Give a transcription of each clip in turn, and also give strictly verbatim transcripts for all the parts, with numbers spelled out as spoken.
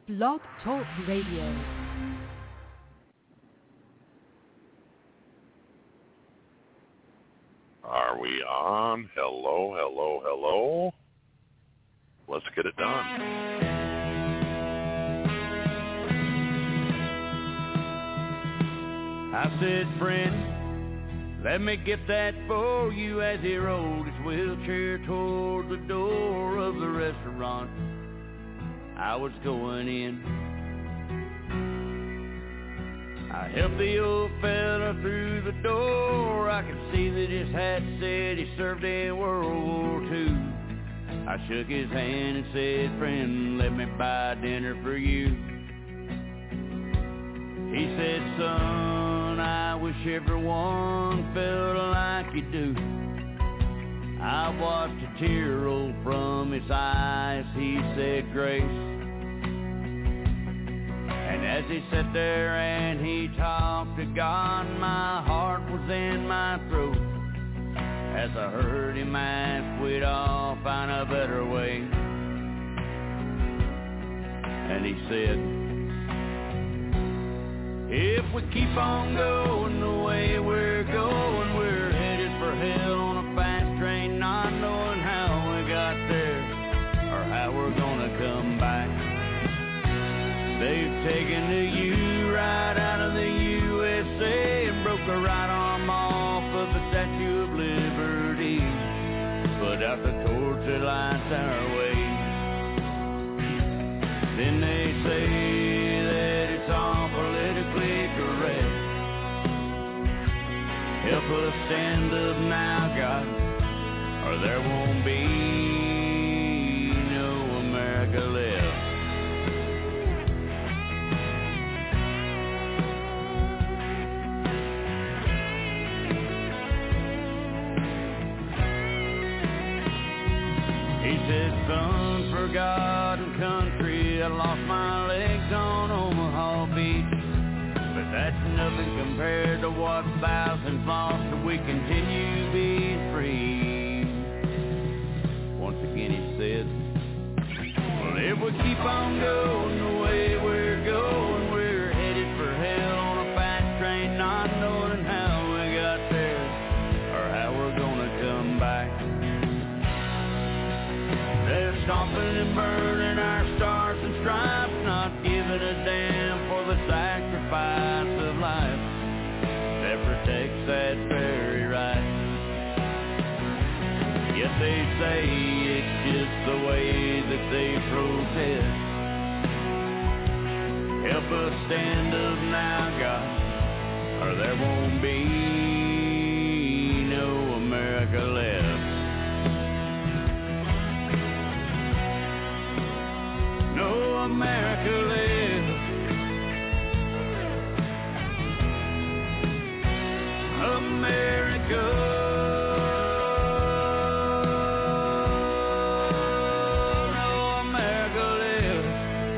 Blog Talk Radio. Are we on? Hello, hello, hello. Let's get it done. I said, friend, let me get that for you, as he rolled his wheelchair toward the door of the restaurant I was going in. I helped the old fella through the door. I could see that his hat said he served in World War Two. I shook his hand and said, friend, let me buy dinner for you. He said, son, I wish everyone felt like you do. I watched a tear roll from his eyes. He said, grace. And as he sat there and he talked to God, my heart was in my throat as I heard him ask, we'd all find a better way. And he said, if we keep on going the way we're going, we're headed for hell on a fast train, not knowing how we got there or how we're gonna come back. They've taken the U right out of the U S A and broke the right arm off of the Statue of Liberty, put out the torch that lights our way. Then they say that it's all politically correct. Help us stand up now, God, or there won't be no America left. He said, son, for God and country, I lost my legs on Omaha Beach, but that's nothing compared to what thousands lost till we continue being free. Once again he said, well, if we keep on going the way we're going, we're headed for hell on a fast train, not knowing how we got there or how we're gonna come back. They're stomping and burning our stars and stripes, not giving a damn for the sacrifice of life that protects that very right. Yet they say it's just the way that they protest. Help us stand up now, God, or there won't be no America left. No America lives. America. No America lives.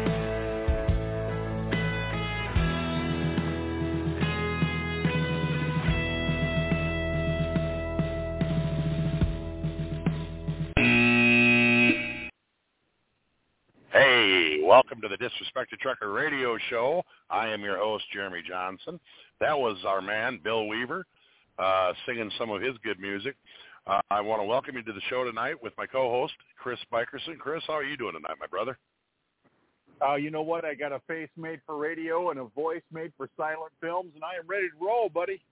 Hey, welcome to the Disrespected Trucker Radio Show. I am your host, Jeremy Johnson. That was our man, Bill Weaver, uh, singing some of his good music. Uh, I want to welcome you to the show tonight with my co-host, Chris Bikerson. Chris, how are you doing tonight, my brother? Uh, you know what? I got a face made for radio and a voice made for silent films, and I am ready to roll, buddy.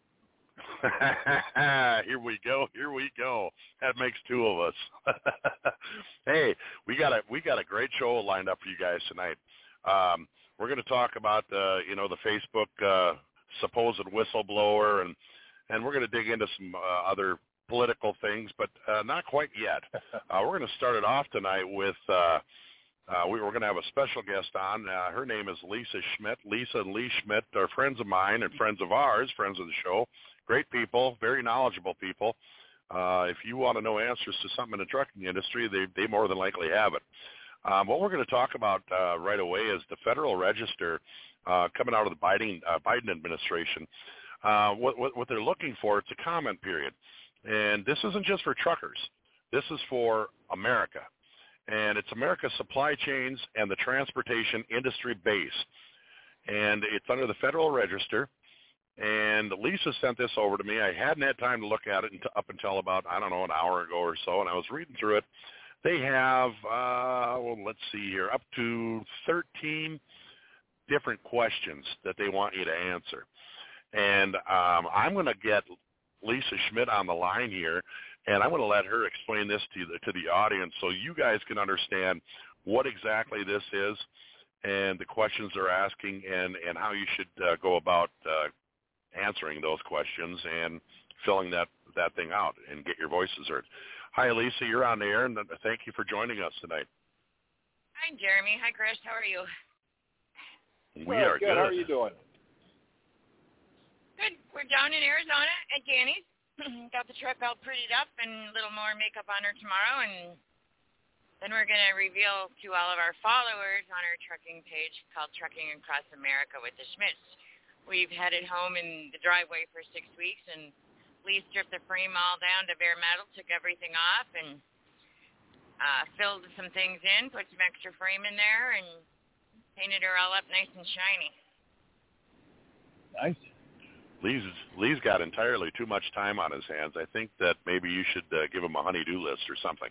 Here we go. Here we go. That makes two of us. Hey, we got a we got a great show lined up for you guys tonight. Um, we're going to talk about uh, you know the Facebook uh, supposed whistleblower, and and we're going to dig into some uh, other political things, but uh, not quite yet. Uh, we're going to start it off tonight with. Uh, Uh, we were going to have a special guest on. Uh, her name is Lisa Schmidt. Lisa and Lee Schmidt are friends of mine and friends of ours, friends of the show. Great people, very knowledgeable people. Uh, if you want to know answers to something in the trucking industry, they, they more than likely have it. Um, what we're going to talk about uh, right away is the Federal Register uh, coming out of the Biden, uh, Biden administration. Uh, what, what, what they're looking for, it's a comment period. And this isn't just for truckers. This is for America. and it's America's Supply Chains and the Transportation Industry Base. And it's under the Federal Register. And Lisa sent this over to me. I hadn't had time to look at it until, up until about, I don't know, an hour ago or so, and I was reading through it. They have, uh, well, let's see here, up to thirteen different questions that they want you to answer. And um, I'm going to get Lisa Schmidt on the line here, and I'm going to let her explain this to the, to the audience so you guys can understand what exactly this is and the questions they're asking and, and how you should uh, go about uh, answering those questions and filling that, that thing out and get your voices heard. Hi, Lisa. You're on the air, and thank you for joining us tonight. Hi, Jeremy. Hi, Chris. How are you? We well, are good. good. How are you doing? Good. We're down in Arizona at Danny's. Got the truck all prettied up and a little more makeup on her tomorrow, and then we're going to reveal to all of our followers on our trucking page called Trucking Across America with the Schmidts. We've had it home in the driveway for six weeks, and Lee stripped the frame all down to bare metal, took everything off, and uh, filled some things in, put some extra frame in there, and painted her all up nice and shiny. Nice. Lee's, Lee's got entirely too much time on his hands. I think that maybe you should uh, give him a honey-do list or something.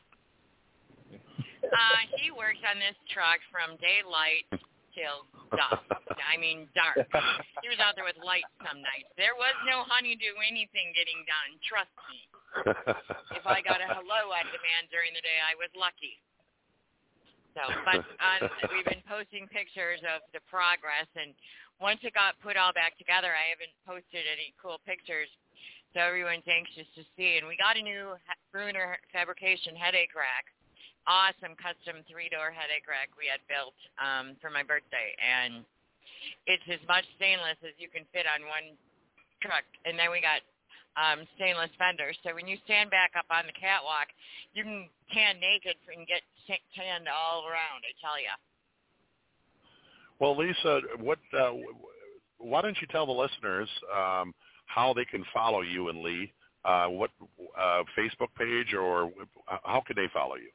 Uh, he works on this truck from daylight till dusk. I mean, dark. He was out there with lights some nights. There was no honey-do anything getting done, trust me. If I got a hello out of the man during the day, I was lucky. So, but uh, we've been posting pictures of the progress, and once it got put all back together, I haven't posted any cool pictures, so everyone's anxious to see. And we got a new Bruner Fabrication headache rack, awesome custom three-door headache rack we had built um, for my birthday, and it's as much stainless as you can fit on one truck. And then we got um, stainless fenders, so when you stand back up on the catwalk, you can tan naked and get tanned all around, I tell you. Well, Lisa, what? Uh, why don't you tell the listeners um, how they can follow you and Lee? Uh, what uh, Facebook page, or how can they follow you?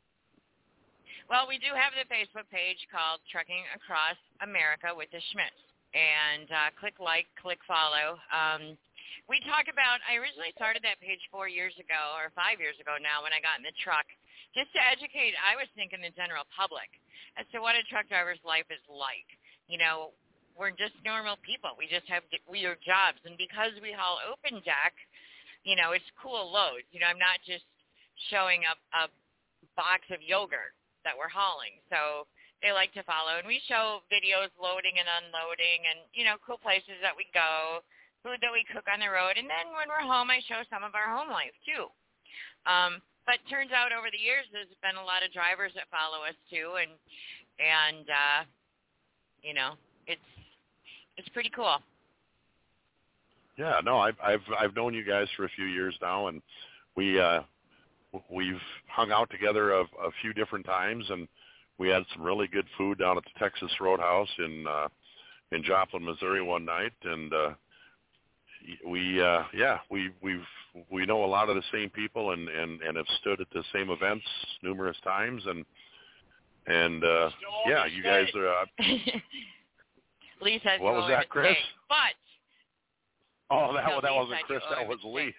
Well, we do have the Facebook page called Trucking Across America with the Schmidts, and uh, click like, click follow. Um, we talk about. I originally started that page four years ago, or five years ago now, when I got in the truck, just to educate. I was thinking the general public as to what a truck driver's life is like. You know, we're just normal people. We just have weird jobs. And because we haul open deck, you know, it's cool loads. You know, I'm not just showing up a box of yogurt that we're hauling. So they like to follow. And we show videos loading and unloading and, you know, cool places that we go, food that we cook on the road. And then when we're home, I show some of our home life, too. Um, But it turns out over the years there's been a lot of drivers that follow us too, and and uh, you know it's it's pretty cool. Yeah, no, I've I've I've known you guys for a few years now, and we uh, we've hung out together a, a few different times, and we had some really good food down at the Texas Roadhouse in uh, in Joplin, Missouri one night, and uh, we uh, yeah we we've. We know a lot of the same people and, and, and have stood at the same events numerous times, and and uh, yeah, you guys are. Uh, Lee says what was that, Chris? Stay, but oh, that no, that Lee wasn't Chris. That was Lee.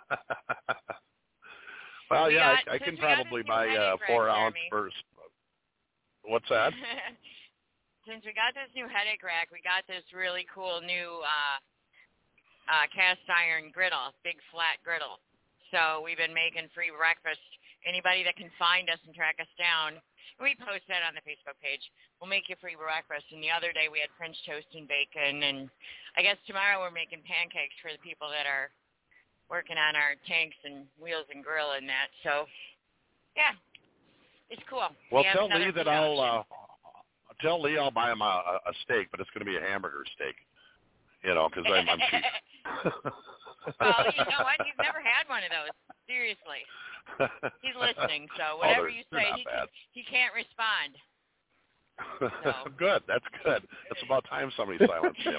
Well, we yeah, got, I, I can we probably buy uh, four ounce first. What's that? Since we got this new headache rack, we got this really cool new. Uh, Uh, cast iron griddle, big flat griddle. So we've been making free breakfast. Anybody that can find us and track us down, we post that on the Facebook page. We'll make you free breakfast. And the other day we had French toast and bacon. And I guess tomorrow we're making pancakes for the people that are working on our tanks and wheels and grill and that. So, yeah, it's cool. Well, we tell Lee that I'll uh, tell Lee I'll buy him a, a steak, but it's going to be a hamburger steak. You know, because I'm, I'm cheap. Well, you know what? You've never had one of those. Seriously. He's listening, so whatever oh, you say, he, can, he can't respond. So. Good. That's good. It's about time somebody silenced him.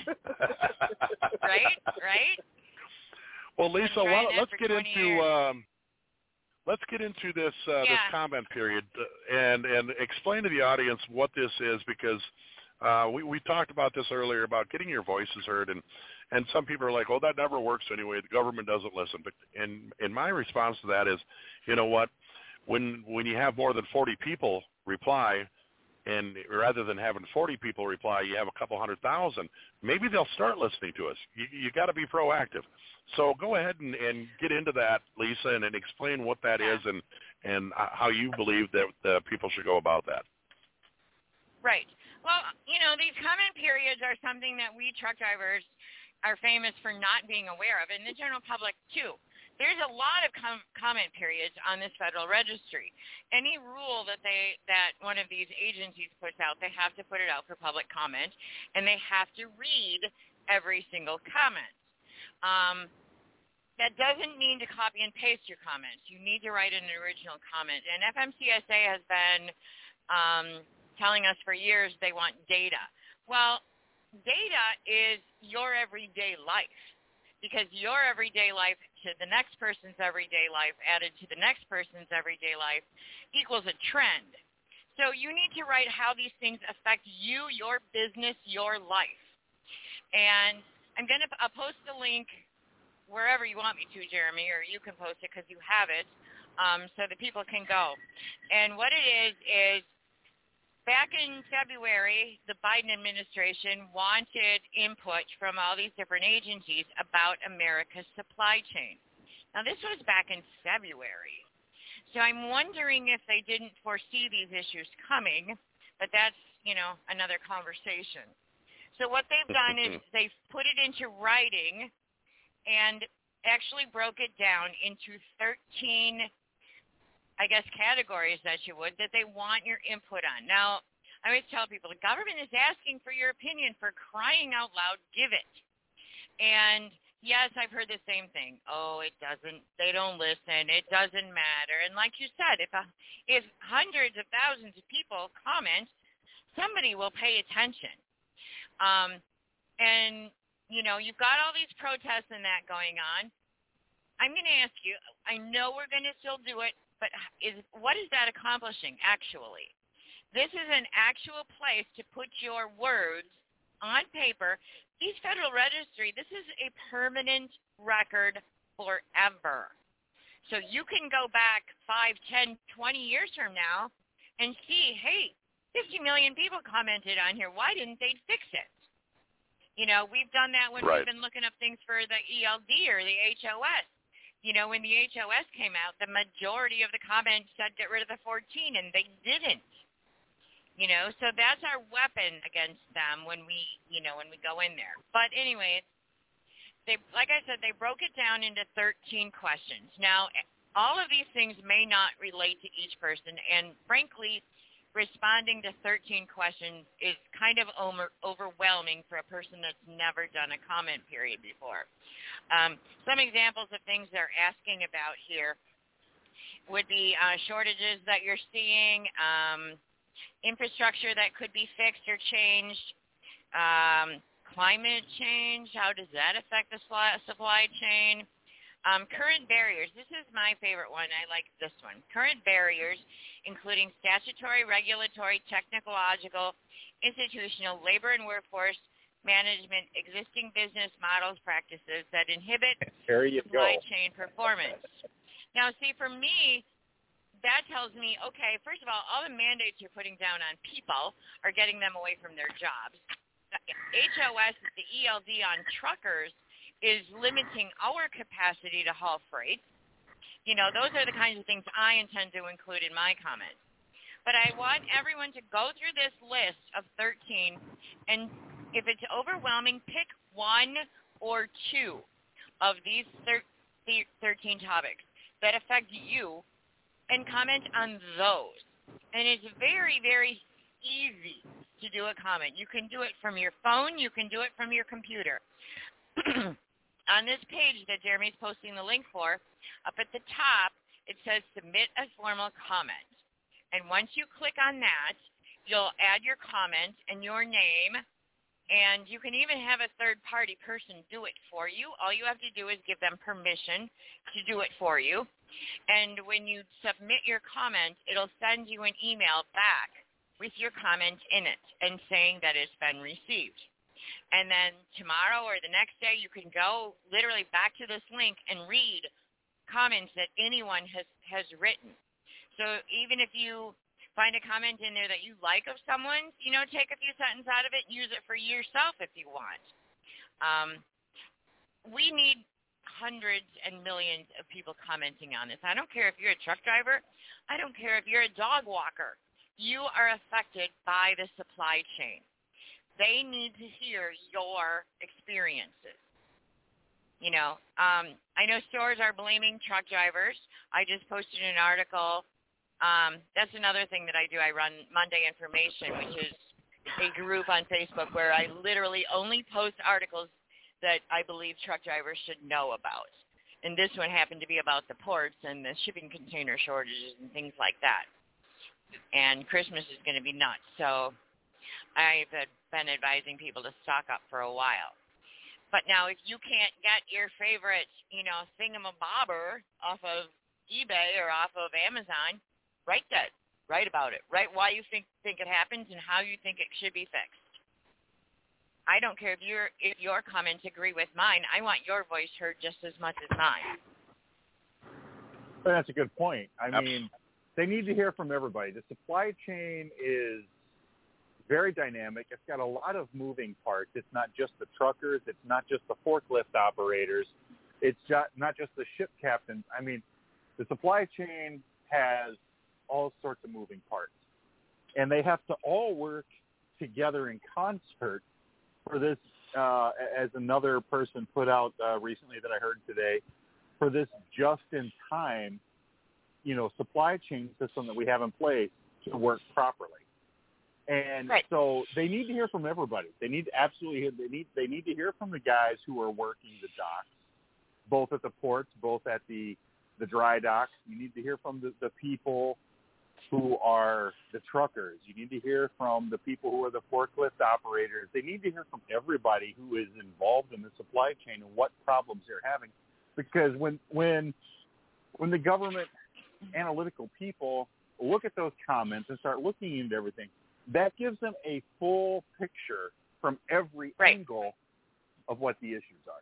Right? Right? Well, Lisa, why, let's get into um, let's get into this uh, yeah. this comment period and and explain to the audience what this is, because uh, we we talked about this earlier about getting your voices heard, and and some people are like, oh, that never works anyway. The government doesn't listen. But and and my response to that is, you know what? When when you have more than forty people reply, and rather than having forty people reply, you have a couple hundred thousand, maybe they'll start listening to us. You, you got to be proactive. So go ahead and, and get into that, Lisa, and, and explain what that yeah. is and, and how you believe that uh, people should go about that. Right. Well, you know, these comment periods are something that we truck drivers are famous for not being aware of, and the general public too. There's a lot of com- comment periods on this Federal Registry. Any rule that they that one of these agencies puts out, they have to put it out for public comment, and they have to read every single comment. Um, that doesn't mean to copy and paste your comments. You need to write an original comment. And F M C S A has been um, telling us for years they want data. Well, data is your everyday life, because your everyday life to the next person's everyday life added to the next person's everyday life equals a trend. So you need to write how these things affect you, your business, your life. And I'm going to I'll post the link wherever you want me to, Jeremy, or you can post it because you have it, um, so that people can go. And what it is is back in February, the Biden administration wanted input from all these different agencies about America's supply chain. Now, this was back in February. So I'm wondering if they didn't foresee these issues coming, but that's, you know, another conversation. So what they've done is they've put it into writing and actually broke it down into thirteen, I guess, categories that you would, that they want your input on. Now, I always tell people, the government is asking for your opinion. For crying out loud, give it. And yes, I've heard the same thing. Oh, it doesn't, they don't listen. It doesn't matter. And like you said, if, a, if hundreds of thousands of people comment, somebody will pay attention. Um, and, you know, you've got all these protests and that going on. I'm going to ask you, I know we're going to still do it, but is what is that accomplishing, actually? This is an actual place to put your words on paper. These Federal Registry, this is a permanent record forever. So you can go back five, ten, twenty years from now and see, hey, fifty million people commented on here. Why didn't they fix it? You know, we've done that when right. we've been looking up things for the E L D or the H O S. You know, when the H O S came out, the majority of the comments said get rid of the fourteen, and they didn't. You know, so that's our weapon against them when we, you know, when we go in there. But anyway, they, like I said, they broke it down into thirteen questions. Now, all of these things may not relate to each person, and frankly, responding to thirteen questions is kind of over, overwhelming for a person that's never done a comment period before. Um, some examples of things they're asking about here would be uh, shortages that you're seeing, um, infrastructure that could be fixed or changed, um, climate change, how does that affect the supply chain? Um, current barriers. This is my favorite one. I like this one. Current barriers, including statutory, regulatory, technological, institutional, labor and workforce management, existing business models, practices that inhibit supply go. chain performance. Now, see, for me, that tells me, okay, first of all, all the mandates you're putting down on people are getting them away from their jobs. The H O S, the E L D on truckers, is limiting our capacity to haul freight. You know, those are the kinds of things I intend to include in my comments. But I want everyone to go through this list of thirteen, and if it's overwhelming, pick one or two of these thirteen topics that affect you and comment on those. And it's very, very easy to do a comment. You can do it from your phone. You can do it from your computer. On this page that Jeremy's posting the link for, up at the top, it says submit a formal comment. And once you click on that, you'll add your comment and your name And you can even have a third-party person do it for you. All you have to do is give them permission to do it for you. And when you submit your comment, it'll send you an email back with your comment in it and saying that it's been received. And then tomorrow or the next day, you can go literally back to this link and read comments that anyone has, has written. So even if you find a comment in there that you like of someone, you know, take a few sentences out of it and use it for yourself if you want. Um, we need hundreds and millions of people commenting on this. I don't care if you're a truck driver. I don't care if you're a dog walker. You are affected by the supply chain. They need to hear your experiences. You know, um, I know stores are blaming truck drivers. I just posted an article. Um, that's another thing that I do. I run Monday Information, which is a group on Facebook where I literally only post articles that I believe truck drivers should know about. And this one happened to be about the ports and the shipping container shortages and things like that. And Christmas is going to be nuts. So I've been advising people to stock up for a while. But now if you can't get your favorite, you know, thingamabobber off of eBay or off of Amazon, write that. Write about it. Write why you think think it happens and how you think it should be fixed. I don't care if your if your comments agree with mine. I want your voice heard just as much as mine. That's a good point. I mean, they need to hear from everybody. The supply chain is very dynamic. It's got a lot of moving parts. It's not just the truckers. It's not just the forklift operators. It's just, not just the ship captains. I mean, the supply chain has all sorts of moving parts. And they have to all work together in concert for this, uh, as another person put out uh, recently that I heard today, for this just-in-time, you know, supply chain system that we have in place to work properly. And right. So they need to hear from everybody. They need to absolutely they need they need to hear from the guys who are working the docks, both at the ports, both at the the dry docks. You need to hear from the, the people who are the truckers. You need to hear from the people who are the forklift operators. They need to hear from everybody who is involved in the supply chain and what problems they're having. Because when when when the government analytical people look at those comments and start looking into everything, that gives them a full picture from every right. angle of what the issues are.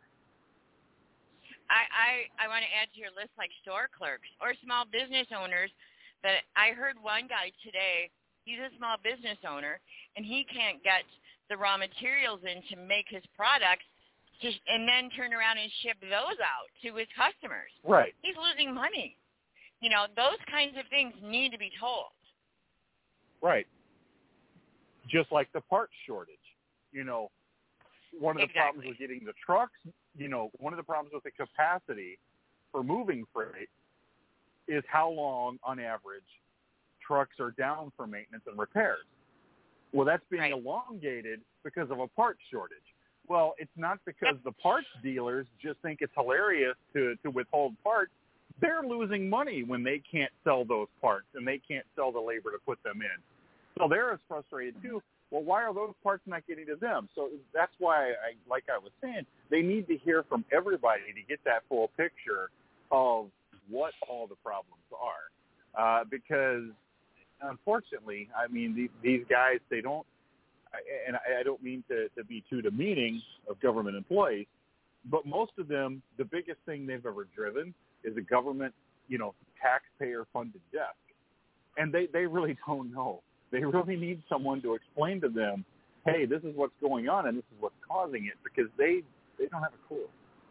I, I, I want to add to your list like store clerks or small business owners. That I heard one guy today, he's a small business owner, and he can't get the raw materials in to make his products to, and then turn around and ship those out to his customers. Right. He's losing money. You know, those kinds of things need to be told. Right. Just like the parts shortage. You know, one of the exactly. problems with getting the trucks, you know, one of the problems with the capacity for moving freight is how long, on average, trucks are down for maintenance and repairs. Well, that's being right. elongated because of a parts shortage. Well, it's not because the parts dealers just think it's hilarious to, to withhold parts. They're losing money when they can't sell those parts and they can't sell the labor to put them in. So they're as frustrated too. Well, why are those parts not getting to them? So that's why, I, like I was saying, they need to hear from everybody to get that full picture of what all the problems are. Uh, because, unfortunately, I mean, these, these guys, they don't, and I, I don't mean to, to be too demeaning of government employees, but most of them, the biggest thing they've ever driven is a government, you know, taxpayer-funded desk. And they, they really don't know. They really need someone to explain to them, hey, this is what's going on and this is what's causing it, because they, they don't have a clue.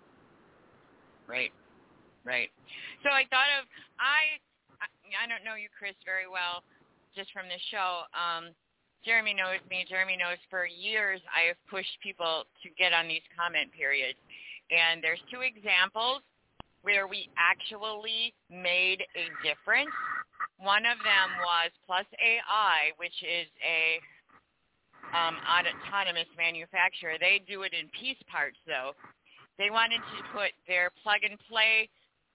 Right, right. So I thought of, I I don't know you, Chris, very well, just from the show. Um, Jeremy knows me. Jeremy knows for years I have pushed people to get on these comment periods. And there's two examples where we actually made a difference. One of them was Plus A I, which is a um, autonomous manufacturer. They do it in piece parts, though. They wanted to put their plug-and-play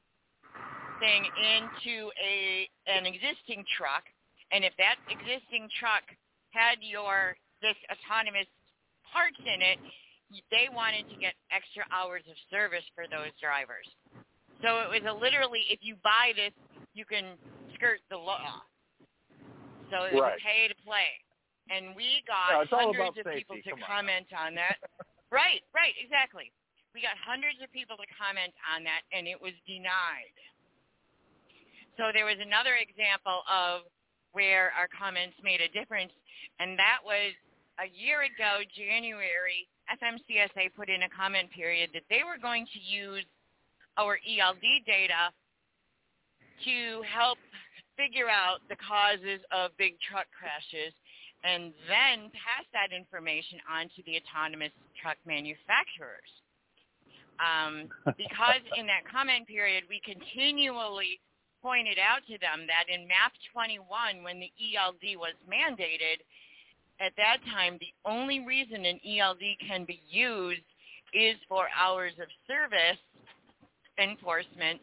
thing into a an existing truck, and if that existing truck had your this autonomous parts in it, they wanted to get extra hours of service for those drivers. So it was a literally, if you buy this, you can skirt the law. So it was right. a pay to play. And we got no, hundreds of safety. people to Come comment on, on that. Right, right, exactly. We got hundreds of people to comment on that, and it was denied. So there was another example of where our comments made a difference, and that was a year ago, January, F M C S A put in a comment period that they were going to use our E L D data to help figure out the causes of big truck crashes and then pass that information on to the autonomous truck manufacturers. Um, because in that comment period, we continually pointed out to them that in M A P twenty-one, when the E L D was mandated, at that time, the only reason an E L D can be used is for hours of service enforcement.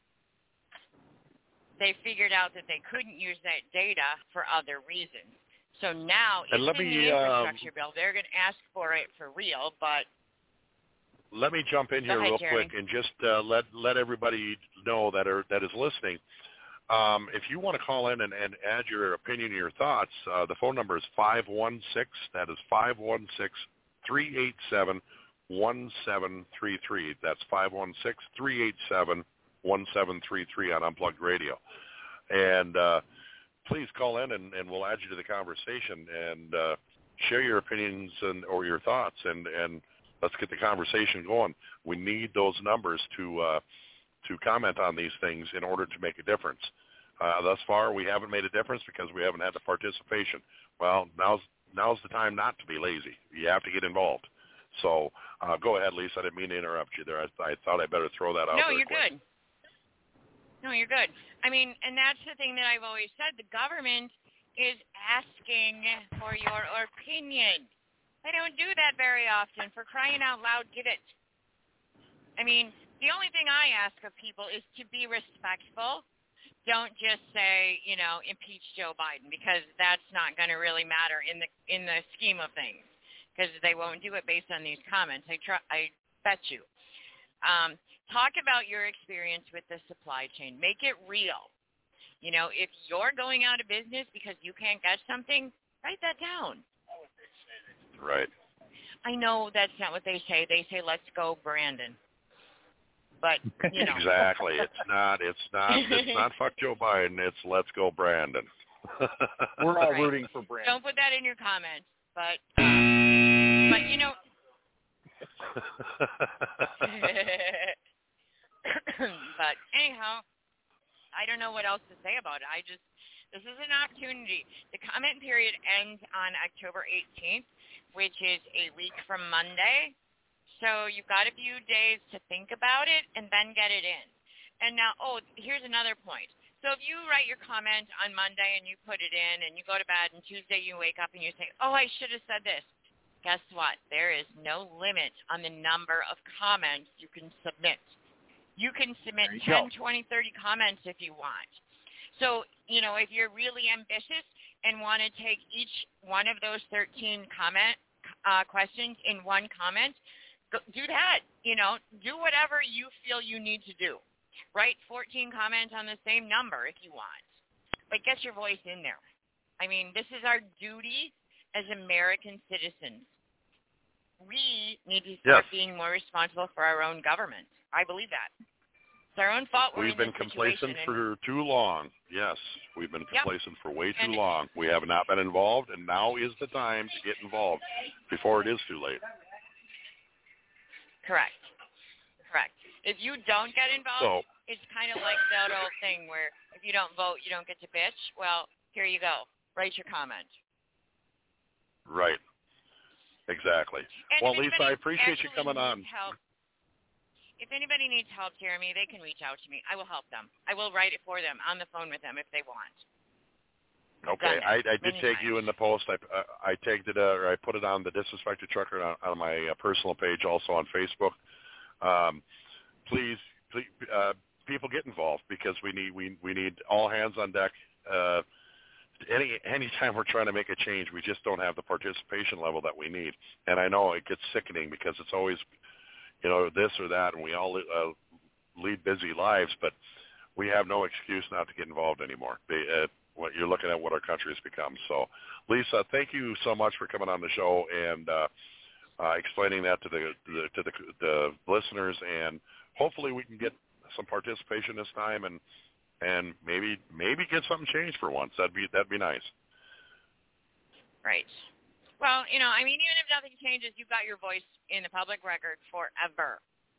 They figured out that they couldn't use that data for other reasons. So now, it's in the infrastructure um, bill. They're going to ask for it for real, but... Let me jump in here ahead, real Jeremy. quick and just uh, let let everybody know that are that is listening. Um, if you want to call in and, and add your opinion and your thoughts, uh, the phone number is five one six. That is five one six, three eight seven, one seven three three. That's five one six, three eight seven, one seven three three on Unplugged Radio. And uh, please call in and, and we'll add you to the conversation and uh, share your opinions and or your thoughts and and. Let's get the conversation going. We need those numbers to uh, to comment on these things in order to make a difference. Uh, thus far, we haven't made a difference because we haven't had the participation. Well, now's now's the time not to be lazy. You have to get involved. So uh, go ahead, Lisa. I didn't mean to interrupt you there. I, I thought I better throw that out no, there. No, you're quick. good. No, you're good. I mean, and that's the thing that I've always said. The government is asking for your opinion. They don't do that very often. For crying out loud, give it. I mean, the only thing I ask of people is to be respectful. Don't just say, you know, impeach Joe Biden, because that's not going to really matter in the in the scheme of things, because they won't do it based on these comments. I try, I bet you. Um, talk about your experience with the supply chain. Make it real. You know, if you're going out of business because you can't get something, write that down. Right. I know that's not what they say. They say, "Let's go, Brandon." But you know. Exactly. It's not. It's not. It's not. Fuck Joe Biden. It's let's go, Brandon. We're all right. rooting for Brandon. Don't put that in your comments. But um, but you know. But anyhow, I don't know what else to say about it. I just this is an opportunity. The comment period ends on October eighteenth. Which is a week from Monday. So you've got a few days to think about it and then get it in. And now, oh, here's another point. So if you write your comment on Monday and you put it in and you go to bed and Tuesday you wake up and you say, oh, I should have said this. Guess what? There is no limit on the number of comments you can submit. You can submit you ten, go. twenty, thirty comments if you want. So, you know, if you're really ambitious and want to take each one of those thirteen comment uh, questions in one comment, go, do that. You know, do whatever you feel you need to do. Write fourteen comments on the same number if you want. But get your voice in there. I mean, this is our duty as American citizens. We need to start yes. being more responsible for our own government. I believe that. It's our own fault. We're We've been complacent for too long. Yes, we've been complacent yep. for way too and long. We have not been involved, and now is the time to get involved before it is too late. Correct. Correct. If you don't get involved, so, it's kind of like that old thing where if you don't vote, you don't get to bitch. Well, here you go. Write your comment. Right. Exactly. And well, Lisa, I appreciate you coming on. Help, If anybody needs help, Jeremy, they can reach out to me. I will help them. I will write it for them on the phone with them if they want. Okay, I, I did take you in the post. I uh, I tagged it, uh, or I put it on the Disrespected Trucker on, on my uh, personal page, also on Facebook. Um, please, please uh, people get involved because we need we we need all hands on deck uh, any anytime we're trying to make a change, we just don't have the participation level that we need. And I know it gets sickening because it's always, you know, this or that, and we all uh, lead busy lives, but we have no excuse not to get involved anymore. They, uh, what you're looking at what our country has become. So, Lisa, thank you so much for coming on the show and uh, uh, explaining that to the, the to the, the listeners, and hopefully we can get some participation this time and and maybe maybe get something changed for once. That'd be that'd be nice. Right. Well, you know, I mean, even if nothing changes, you've got your voice in the public record forever.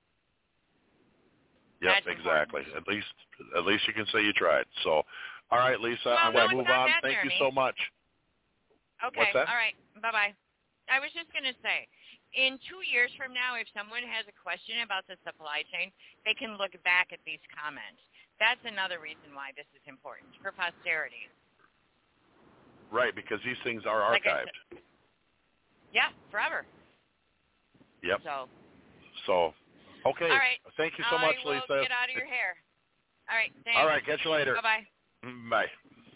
Yep, That's exactly. important. At least at least you can say you tried. So, all right, Lisa, well, I'm no, going to move on. That, Thank Jeremy. you so much. Okay. What's that? All right. Bye-bye. I was just going to say, in two years from now, if someone has a question about the supply chain, they can look back at these comments. That's another reason why this is important, for posterity. Right, because these things are Like archived. Yeah, forever. Yep. So, So, okay. all right. Thank you so much, I will Lisa. get out of your hair. All right. Thanks. All right. Catch you later. Bye-bye. Bye.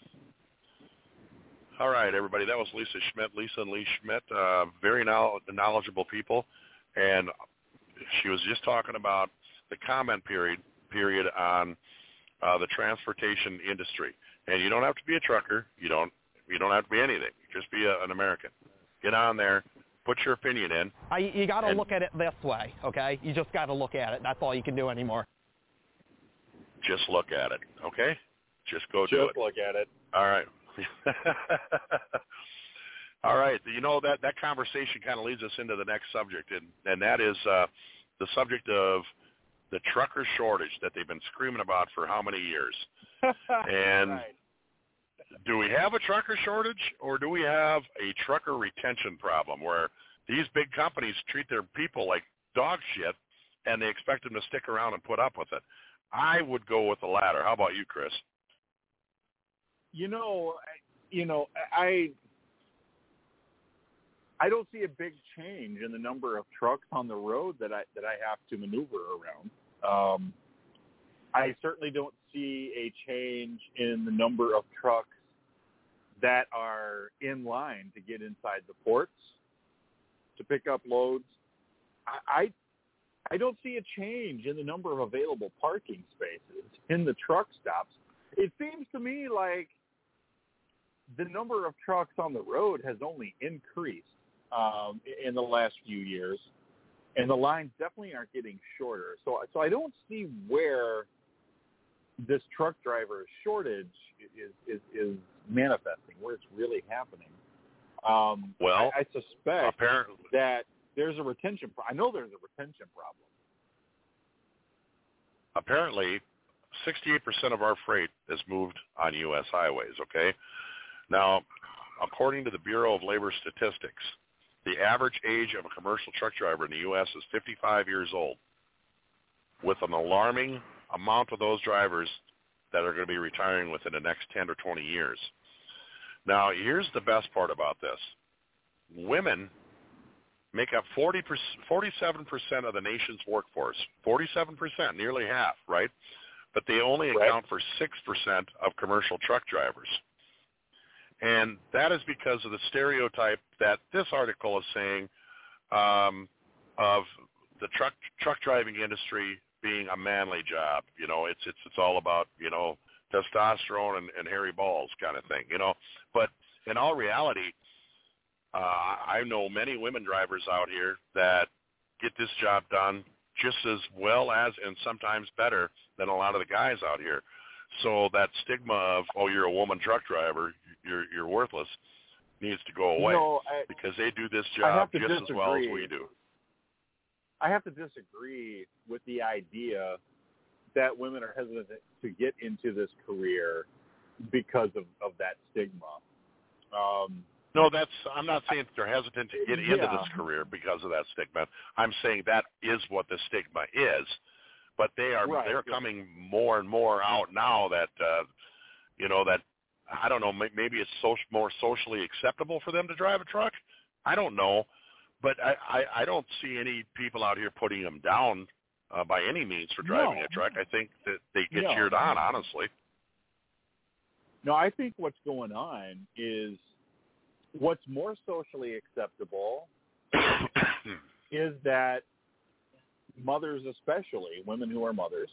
All right, everybody. That was Lisa Schmidt. Lisa and Lee Schmidt, uh, very knowledgeable people, and she was just talking about the comment period period on uh, the transportation industry. And you don't have to be a trucker. You don't. You don't have to be anything. Just be a, an American. Get on there. Put your opinion in. I, you got to and, look at it this way, okay? You just got to look at it. That's all you can do anymore. Just look at it, okay? Just go Just do it. look at it. All right. All right. You know, that, that conversation kind of leads us into the next subject, and, and that is uh, the subject of the trucker shortage that they've been screaming about for how many years. And right. Do we have a trucker shortage, or do we have a trucker retention problem where these big companies treat their people like dog shit and they expect them to stick around and put up with it? I would go with the latter. How about you, Chris? You know, you know, I I don't see a big change in the number of trucks on the road that I that I have to maneuver around. Um, I certainly don't see a change in the number of trucks that are in line to get inside the ports to pick up loads. I, I I don't see a change in the number of available parking spaces in the truck stops. It seems to me like the number of trucks on the road has only increased um, in the last few years, and the lines definitely aren't getting shorter. So, so I don't see where this truck driver shortage is is, is manifesting, where it's really happening. Um, well, I, I suspect apparently that there's a retention. Pro- I know there's a retention problem. Apparently, sixty-eight percent of our freight is moved on U S highways, okay? Now, according to the Bureau of Labor Statistics, the average age of a commercial truck driver in the U S is fifty-five years old, with an alarming amount of those drivers that are going to be retiring within the next ten or twenty years. Now, here's the best part about this. Women make up forty percent, forty-seven percent of the nation's workforce, forty-seven percent, nearly half, right? But they only account for six percent of commercial truck drivers. And that is because of the stereotype that this article is saying um, of the truck truck driving industry being a manly job. You know, it's it's it's all about, you know, testosterone and, and hairy balls kind of thing, you know. But in all reality, uh, I know many women drivers out here that get this job done just as well as, and sometimes better than a lot of the guys out here. So that stigma of, oh, you're a woman truck driver, you're you're worthless, needs to go away, You know, I, because they do this I job have to just disagree. as well as we do. I have to disagree with the idea that women are hesitant to get into this career because of, of that stigma. Um, No, that's. I'm not saying that they're hesitant to get into Yeah. this career because of that stigma. I'm saying that is what the stigma is, but they are Right. they're coming more and more out now that uh, you know that I don't know. Maybe it's so, more socially acceptable for them to drive a truck. I don't know, but I, I, I don't see any people out here putting them down uh, by any means for driving No. a truck. I think that they get No. cheered on, honestly. No, I think what's going on is what's more socially acceptable is that mothers, especially women who are mothers,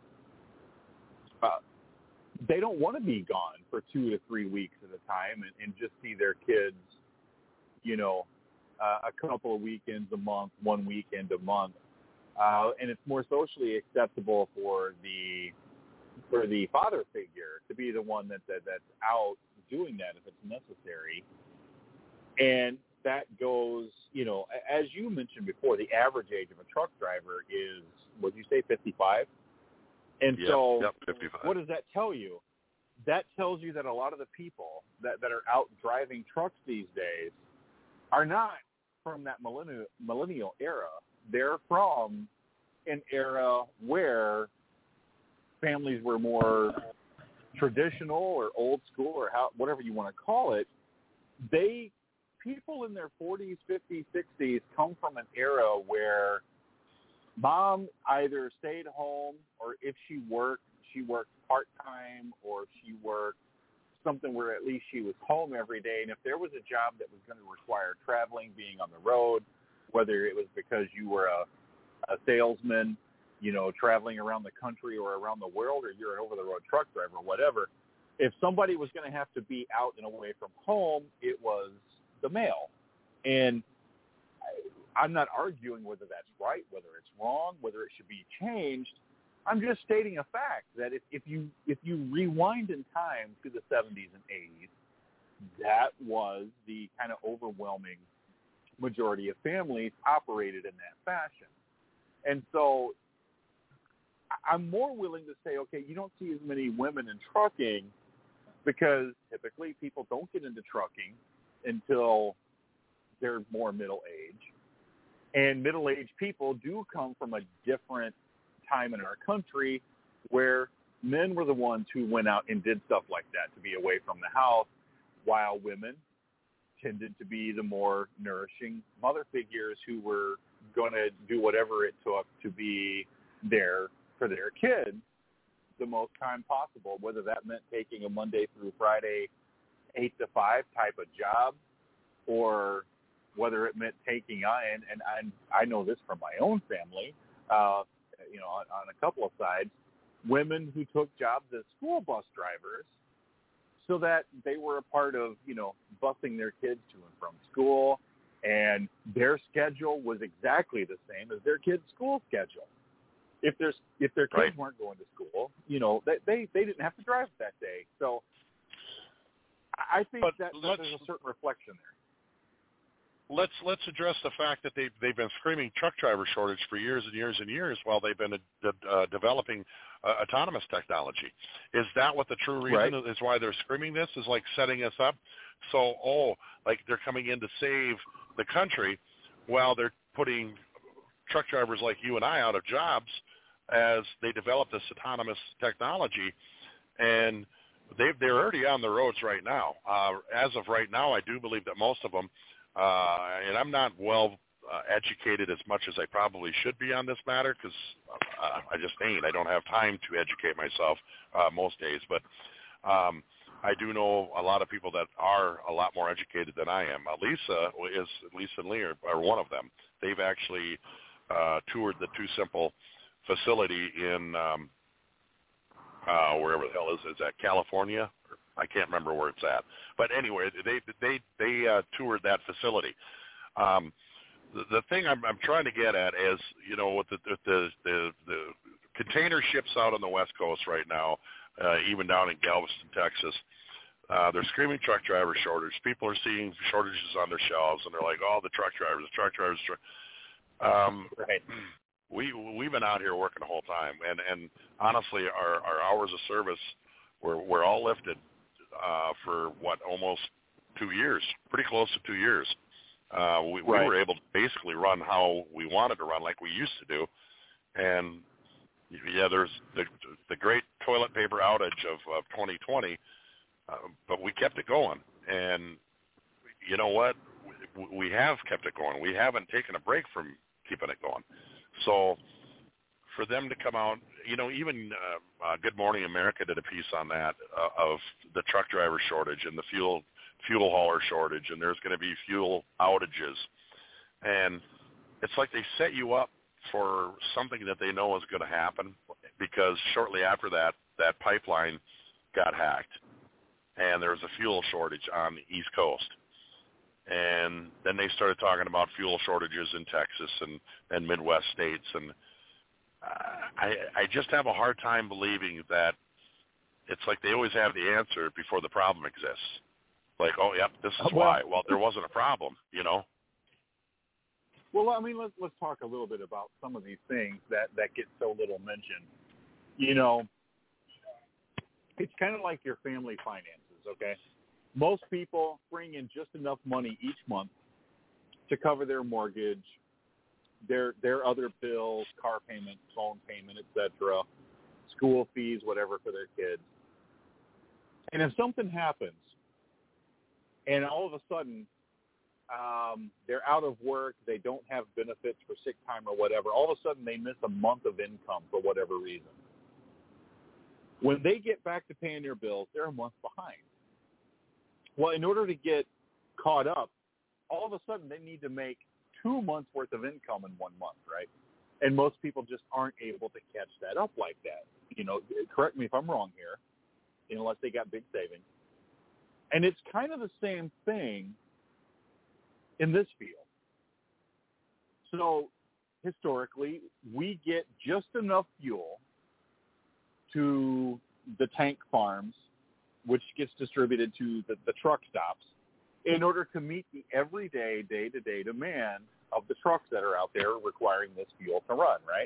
uh, they don't want to be gone for two to three weeks at a time and, and just see their kids, you know, uh, a couple of weekends a month, one weekend a month. Uh, and it's more socially acceptable for the for the father figure to be the one that, that that's out doing that if it's necessary. And that goes, you know, as you mentioned before, the average age of a truck driver is, what did you say, fifty-five? And yep, so yep, fifty-five. What does that tell you? That tells you that a lot of the people that, that are out driving trucks these days are not from that millennial, millennial era. They're from an era where families were more traditional or old school or how, whatever you want to call it. They people in their forties, fifties, sixties come from an era where mom either stayed home or if she worked, she worked part-time or she worked something where at least she was home every day. And if there was a job that was going to require traveling, being on the road, whether it was because you were a, a salesman, you know, traveling around the country or around the world, or you're an over-the-road truck driver, whatever, if somebody was going to have to be out and away from home, it was the male. And I, I'm not arguing whether that's right, whether it's wrong, whether it should be changed. I'm just stating a fact that if, if you if you rewind in time to the seventies and eighties, that was the kind of overwhelming majority of families operated in that fashion. And so I'm more willing to say, okay, you don't see as many women in trucking because typically people don't get into trucking until they're more middle age. And middle-aged people do come from a different time in our country where men were the ones who went out and did stuff like that to be away from the house, while women tended to be the more nourishing mother figures who were going to do whatever it took to be there for their kids the most time possible, whether that meant taking a Monday through Friday eight to five type of job, or whether it meant taking on, and, and I, I know this from my own family, uh, you know, on, on a couple of sides, women who took jobs as school bus drivers so that they were a part of, you know, busing their kids to and from school, and their schedule was exactly the same as their kids' school schedule. If there's if their kids right. weren't going to school, you know, they, they they didn't have to drive that day. So I think but that, that there's a certain reflection there. Let's let's address the fact that they've they've been screaming truck driver shortage for years and years and years while they've been uh, uh, developing uh, autonomous technology. Is that what the true reason right. is why they're screaming this? Is like setting us up so oh like they're coming in to save the country while they're putting truck drivers like you and I out of jobs as they develop this autonomous technology, and they they're already on the roads right now. Uh, as of right now, I do believe that most of them. Uh, and I'm not well uh, educated as much as I probably should be on this matter because uh, I just ain't. I don't have time to educate myself uh, most days. But um, I do know a lot of people that are a lot more educated than I am. Uh, Lisa is Lisa and Lee are, are one of them. They've actually uh, toured the Too Simple facility in um, uh, wherever the hell is is that California? I can't remember where it's at, but anyway, they they they uh, toured that facility. Um, the, the thing I'm, I'm trying to get at is, you know, with the the, the the container ships out on the West Coast right now, uh, even down in Galveston, Texas, uh, they're screaming truck driver shortage. People are seeing shortages on their shelves, and they're like, "Oh, the truck drivers, the truck drivers." Um, right. We we've been out here working the whole time, and and honestly, our our hours of service were we're all lifted. Uh, for what, almost two years, pretty close to two years. Uh, we, right. we were able to basically run how we wanted to run, like we used to do. And yeah, there's the, the great toilet paper outage of, of twenty twenty, uh, but we kept it going. And you know what? We, we have kept it going. We haven't taken a break from keeping it going. So for them to come out you know, even uh, uh, Good Morning America did a piece on that uh, of the truck driver shortage and the fuel fuel hauler shortage, and there's going to be fuel outages. And it's like they set you up for something that they know is going to happen, because shortly after that, that pipeline got hacked, and there was a fuel shortage on the East Coast. And then they started talking about fuel shortages in Texas and, and Midwest states, and uh, I, I just have a hard time believing that it's like they always have the answer before the problem exists. Like, oh, yep, this is well, why. Well, there wasn't a problem, you know? Well, I mean, let's let's talk a little bit about some of these things that, that get so little mentioned. You know, it's kind of like your family finances, okay? Most people bring in just enough money each month to cover their mortgage, their their other bills, car payment, phone payment, et cetera, school fees, whatever for their kids. And if something happens, and all of a sudden um, they're out of work, they don't have benefits for sick time or whatever, all of a sudden they miss a month of income for whatever reason. When they get back to paying their bills, they're a month behind. Well, in order to get caught up, all of a sudden they need to make two months' worth of income in one month, right? And most people just aren't able to catch that up like that. You know, correct me if I'm wrong here, unless they got big savings. And it's kind of the same thing in this field. So historically, we get just enough fuel to the tank farms, which gets distributed to the, the truck stops, in order to meet the everyday, day-to-day demand of the trucks that are out there requiring this fuel to run, right?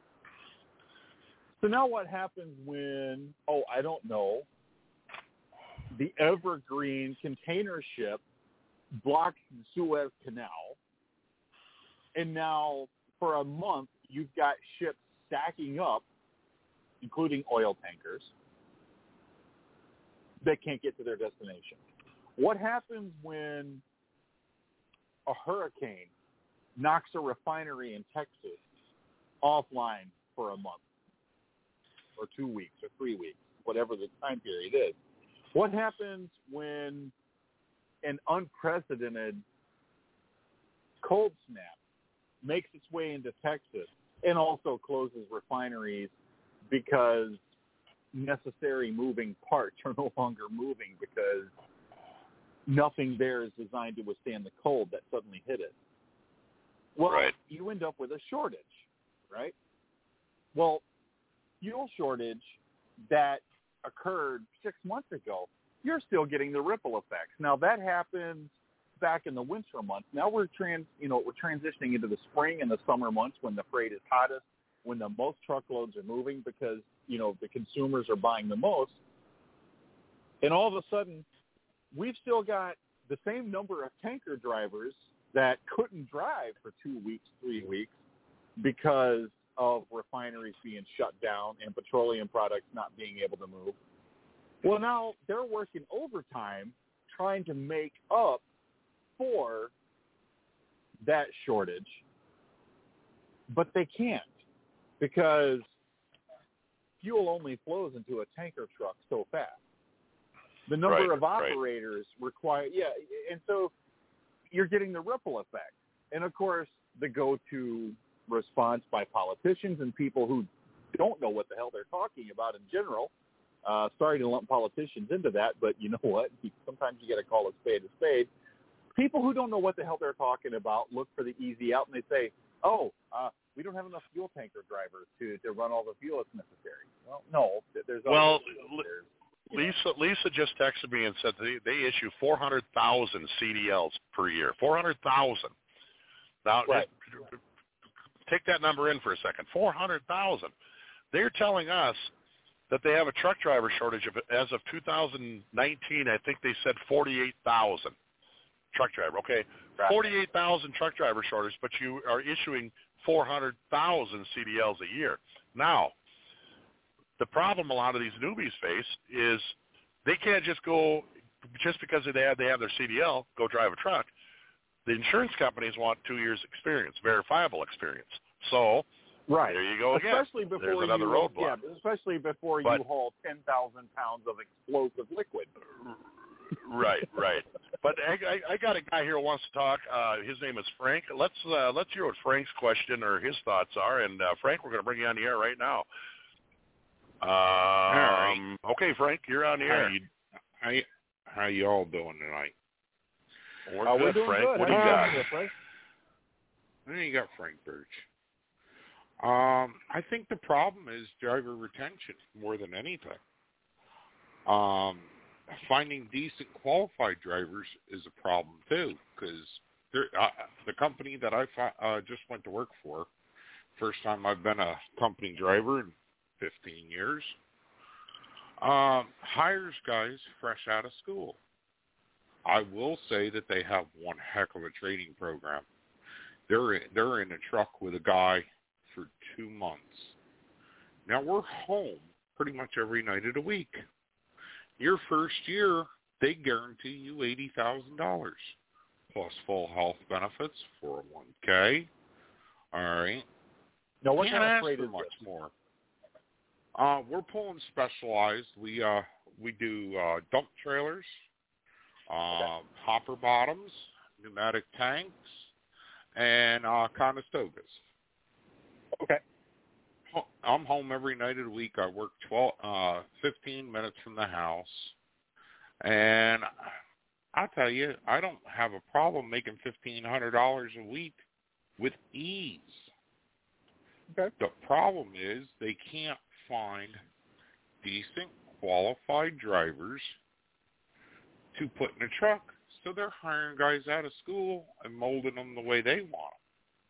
So now what happens when, oh, I don't know, the Evergreen container ship blocks the Suez Canal, and now for a month you've got ships stacking up, including oil tankers, that can't get to their destination. What happens when a hurricane knocks a refinery in Texas offline for a month or two weeks or three weeks, whatever the time period is? What happens when an unprecedented cold snap makes its way into Texas and also closes refineries because necessary moving parts are no longer moving because nothing there is designed to withstand the cold that suddenly hit it? Well, right. You end up with a shortage, right? Well, fuel shortage that occurred six months ago, you're still getting the ripple effects. Now that happens back in the winter months. Now we're trans, you know, we're transitioning into the spring and the summer months when the freight is hottest, when the most truckloads are moving because, you know, the consumers are buying the most. And all of a sudden, we've still got the same number of tanker drivers that couldn't drive for two weeks, three weeks because of refineries being shut down and petroleum products not being able to move. Well, now they're working overtime trying to make up for that shortage, but they can't because fuel only flows into a tanker truck so fast. The number right, of operators right. require, yeah, and so you're getting the ripple effect. And, of course, the go-to response by politicians and people who don't know what the hell they're talking about in general. Uh, sorry to lump politicians into that, but you know what? Sometimes you got to call a spade a spade. People who don't know what the hell they're talking about look for the easy out, and they say, oh, uh, we don't have enough fuel tanker drivers to, to run all the fuel that's necessary. Well, no. There's well, there's, Lisa Lisa just texted me and said they, they issue four hundred thousand C D Ls per year. four hundred thousand. Now, right. take that number in for a second. four hundred thousand. They're telling us that they have a truck driver shortage of, as of two thousand nineteen, I think they said forty-eight thousand truck driver. Okay, right. forty-eight thousand truck driver shortage, but you are issuing four hundred thousand C D Ls a year. Now, the problem a lot of these newbies face is they can't just go, just because they have, they have their C D L, go drive a truck. The insurance companies want two years experience, verifiable experience. So Right. There you go again. Especially before There's another you, roadblock. Yeah, especially before but, you haul ten thousand pounds of explosive liquid. Right, right. But I, I, I got a guy here who wants to talk. Uh, his name is Frank. Let's uh, let's hear what Frank's question or his thoughts are. And uh, Frank, we're going to bring you on the air right now. Um, right. Okay, Frank, you're on the air. How you, how, you, how you all doing tonight? We're uh, good, we're doing Frank. good. What do you How got? doing, Frank? Then you got Frank Birch. Um, I think the problem is driver retention more than anything. Um, finding decent qualified drivers is a problem too, because uh, the company that I uh, just went to work for, first time I've been a company driver in fifteen years, um, hires guys fresh out of school. I will say that they have one heck of a training program. They're in, they're in a truck with a guy for two months. Now we're home pretty much every night of the week. Your first year, they guarantee you eighty thousand dollars plus full health benefits, four oh one k. All right. Now, what Can't kind of ask freight for is much this? more. Uh, we're pulling specialized. We uh, we do uh, dump trailers, uh, Okay. hopper bottoms, pneumatic tanks, and uh, Conestogas. Okay. I'm home every night of the week. I work twelve, uh, fifteen minutes from the house. And I'll tell you, I don't have a problem making fifteen hundred dollars a week with ease. Okay. The problem is they can't find decent, qualified drivers to put in a truck. So they're hiring guys out of school and molding them the way they want them.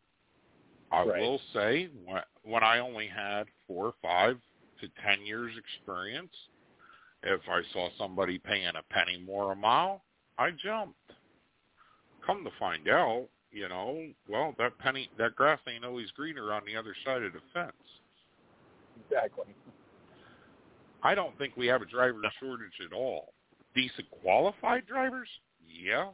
I Right. will say, when I only had four, five to ten years experience, if I saw somebody paying a penny more a mile, I jumped. Come to find out, you know, well, that penny, that grass ain't always greener on the other side of the fence. Exactly. I don't think we have a driver shortage at all. Decent qualified drivers? Yeah.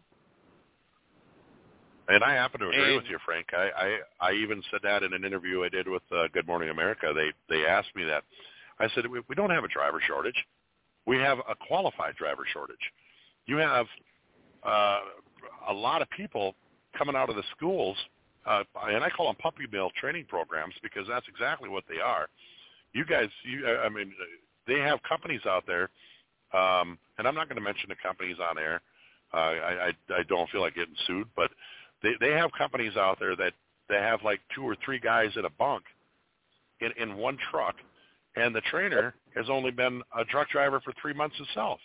And I happen to agree and, with you, Frank. I, I, I even said that in an interview I did with uh, Good Morning America. They they asked me that. I said, we, we don't have a driver shortage. We have a qualified driver shortage. You have uh, a lot of people coming out of the schools, uh, and I call them puppy mill training programs because that's exactly what they are. You guys, you, I mean, they have companies out there, um, and I'm not going to mention the companies on air. Uh, I, I, I don't feel like getting sued, but They they have companies out there that they have like two or three guys in a bunk in, in one truck, and the trainer has only been a truck driver for three months himself.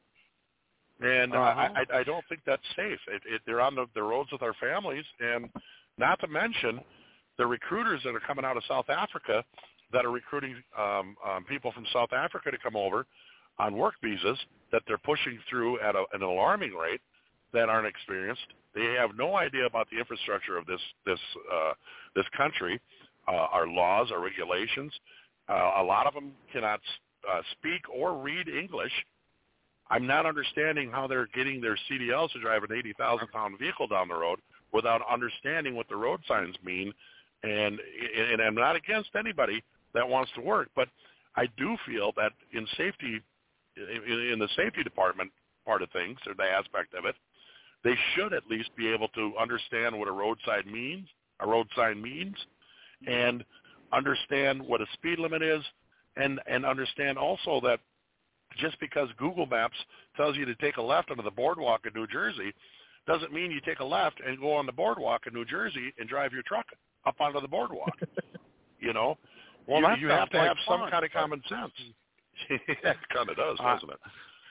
And uh-huh. I, I I don't think that's safe. It, it, they're on the, the roads with our families, and not to mention the recruiters that are coming out of South Africa that are recruiting um, um, people from South Africa to come over on work visas that they're pushing through at a, an alarming rate that aren't experienced. They have no idea about the infrastructure of this this uh, this country, uh, our laws, our regulations. Uh, a lot of them cannot uh, speak or read English. I'm not understanding how they're getting their C D Ls to drive an eighty thousand pound vehicle down the road without understanding what the road signs mean. And and I'm not against anybody that wants to work, but I do feel that in safety, in, in the safety department part of things, or the aspect of it, they should at least be able to understand what a road sign means, a road sign means, and understand what a speed limit is, and, and understand also that just because Google Maps tells you to take a left onto the boardwalk in New Jersey doesn't mean you take a left and go on the boardwalk in New Jersey and drive your truck up onto the boardwalk. You know, well, you, that you have to like have fun. some kind of common sense. Yeah, it kind of does, doesn't it?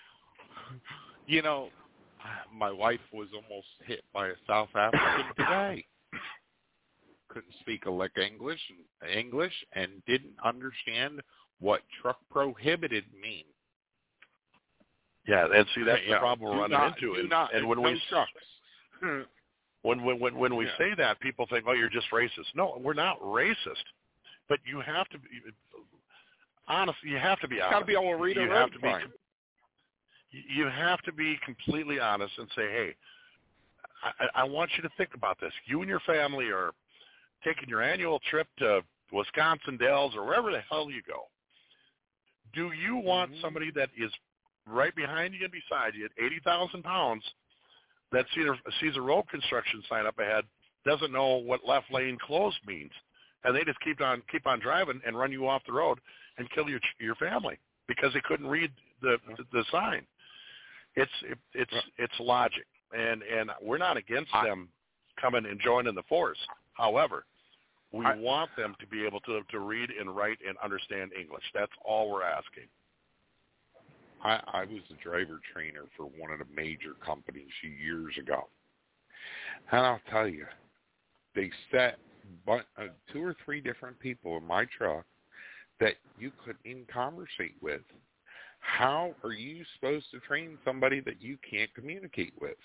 You know, my wife was almost hit by a South African today. Couldn't speak a lick English, English, and didn't understand what truck prohibited mean. Yeah, and see that's yeah, the problem we're running not, into. Do And, not, and when no we trucks. when when when when we yeah. say that, people think, "Oh, you're just racist." No, we're not racist, but you have to be honest. You have to be honest. Got to be able to read you a have road to sign. be. You have to be completely honest and say, "Hey, I, I want you to think about this. You and your family are taking your annual trip to Wisconsin Dells, or wherever the hell you go. Do you want mm-hmm. somebody that is right behind you and beside you at eighty thousand pounds that sees a, sees a road construction sign up ahead, doesn't know what left lane closed means, and they just keep on keep on driving and run you off the road and kill your your family because they couldn't read the the, the sign? It's it, it's it's logic, and and we're not against I, them coming and joining the force. However, we I, want them to be able to to read and write and understand English. That's all we're asking. I, I was a driver trainer for one of the major companies years ago, and I'll tell you, they set but, uh, two or three different people in my truck that you couldn't even conversate with. How are you supposed to train somebody that you can't communicate with?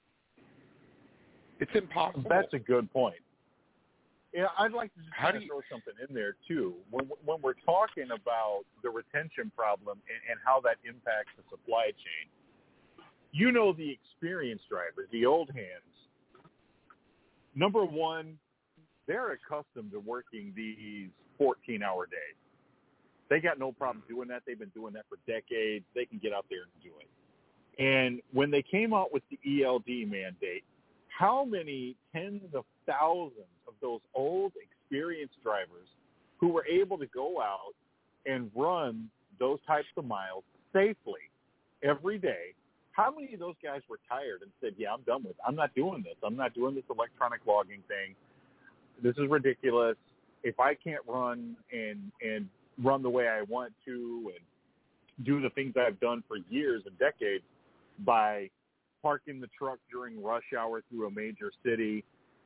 It's impossible. That's a good point. Yeah, I'd like to just How kind do of you, throw something in there, too. When, when we're talking about the retention problem and, and how that impacts the supply chain, you know the experienced drivers, the old hands, number one, they're accustomed to working these fourteen-hour days. They got no problem doing that. They've been doing that for decades. They can get out there and do it. And when they came out with the E L D mandate, how many tens of thousands of those old experienced drivers who were able to go out and run those types of miles safely every day, how many of those guys were tired and said, yeah, I'm done with it. I'm not doing this. I'm not doing this electronic logging thing. This is ridiculous. If I can't run and and run the way I want to and do the things I've done for years and decades by parking the truck during rush hour through a major city,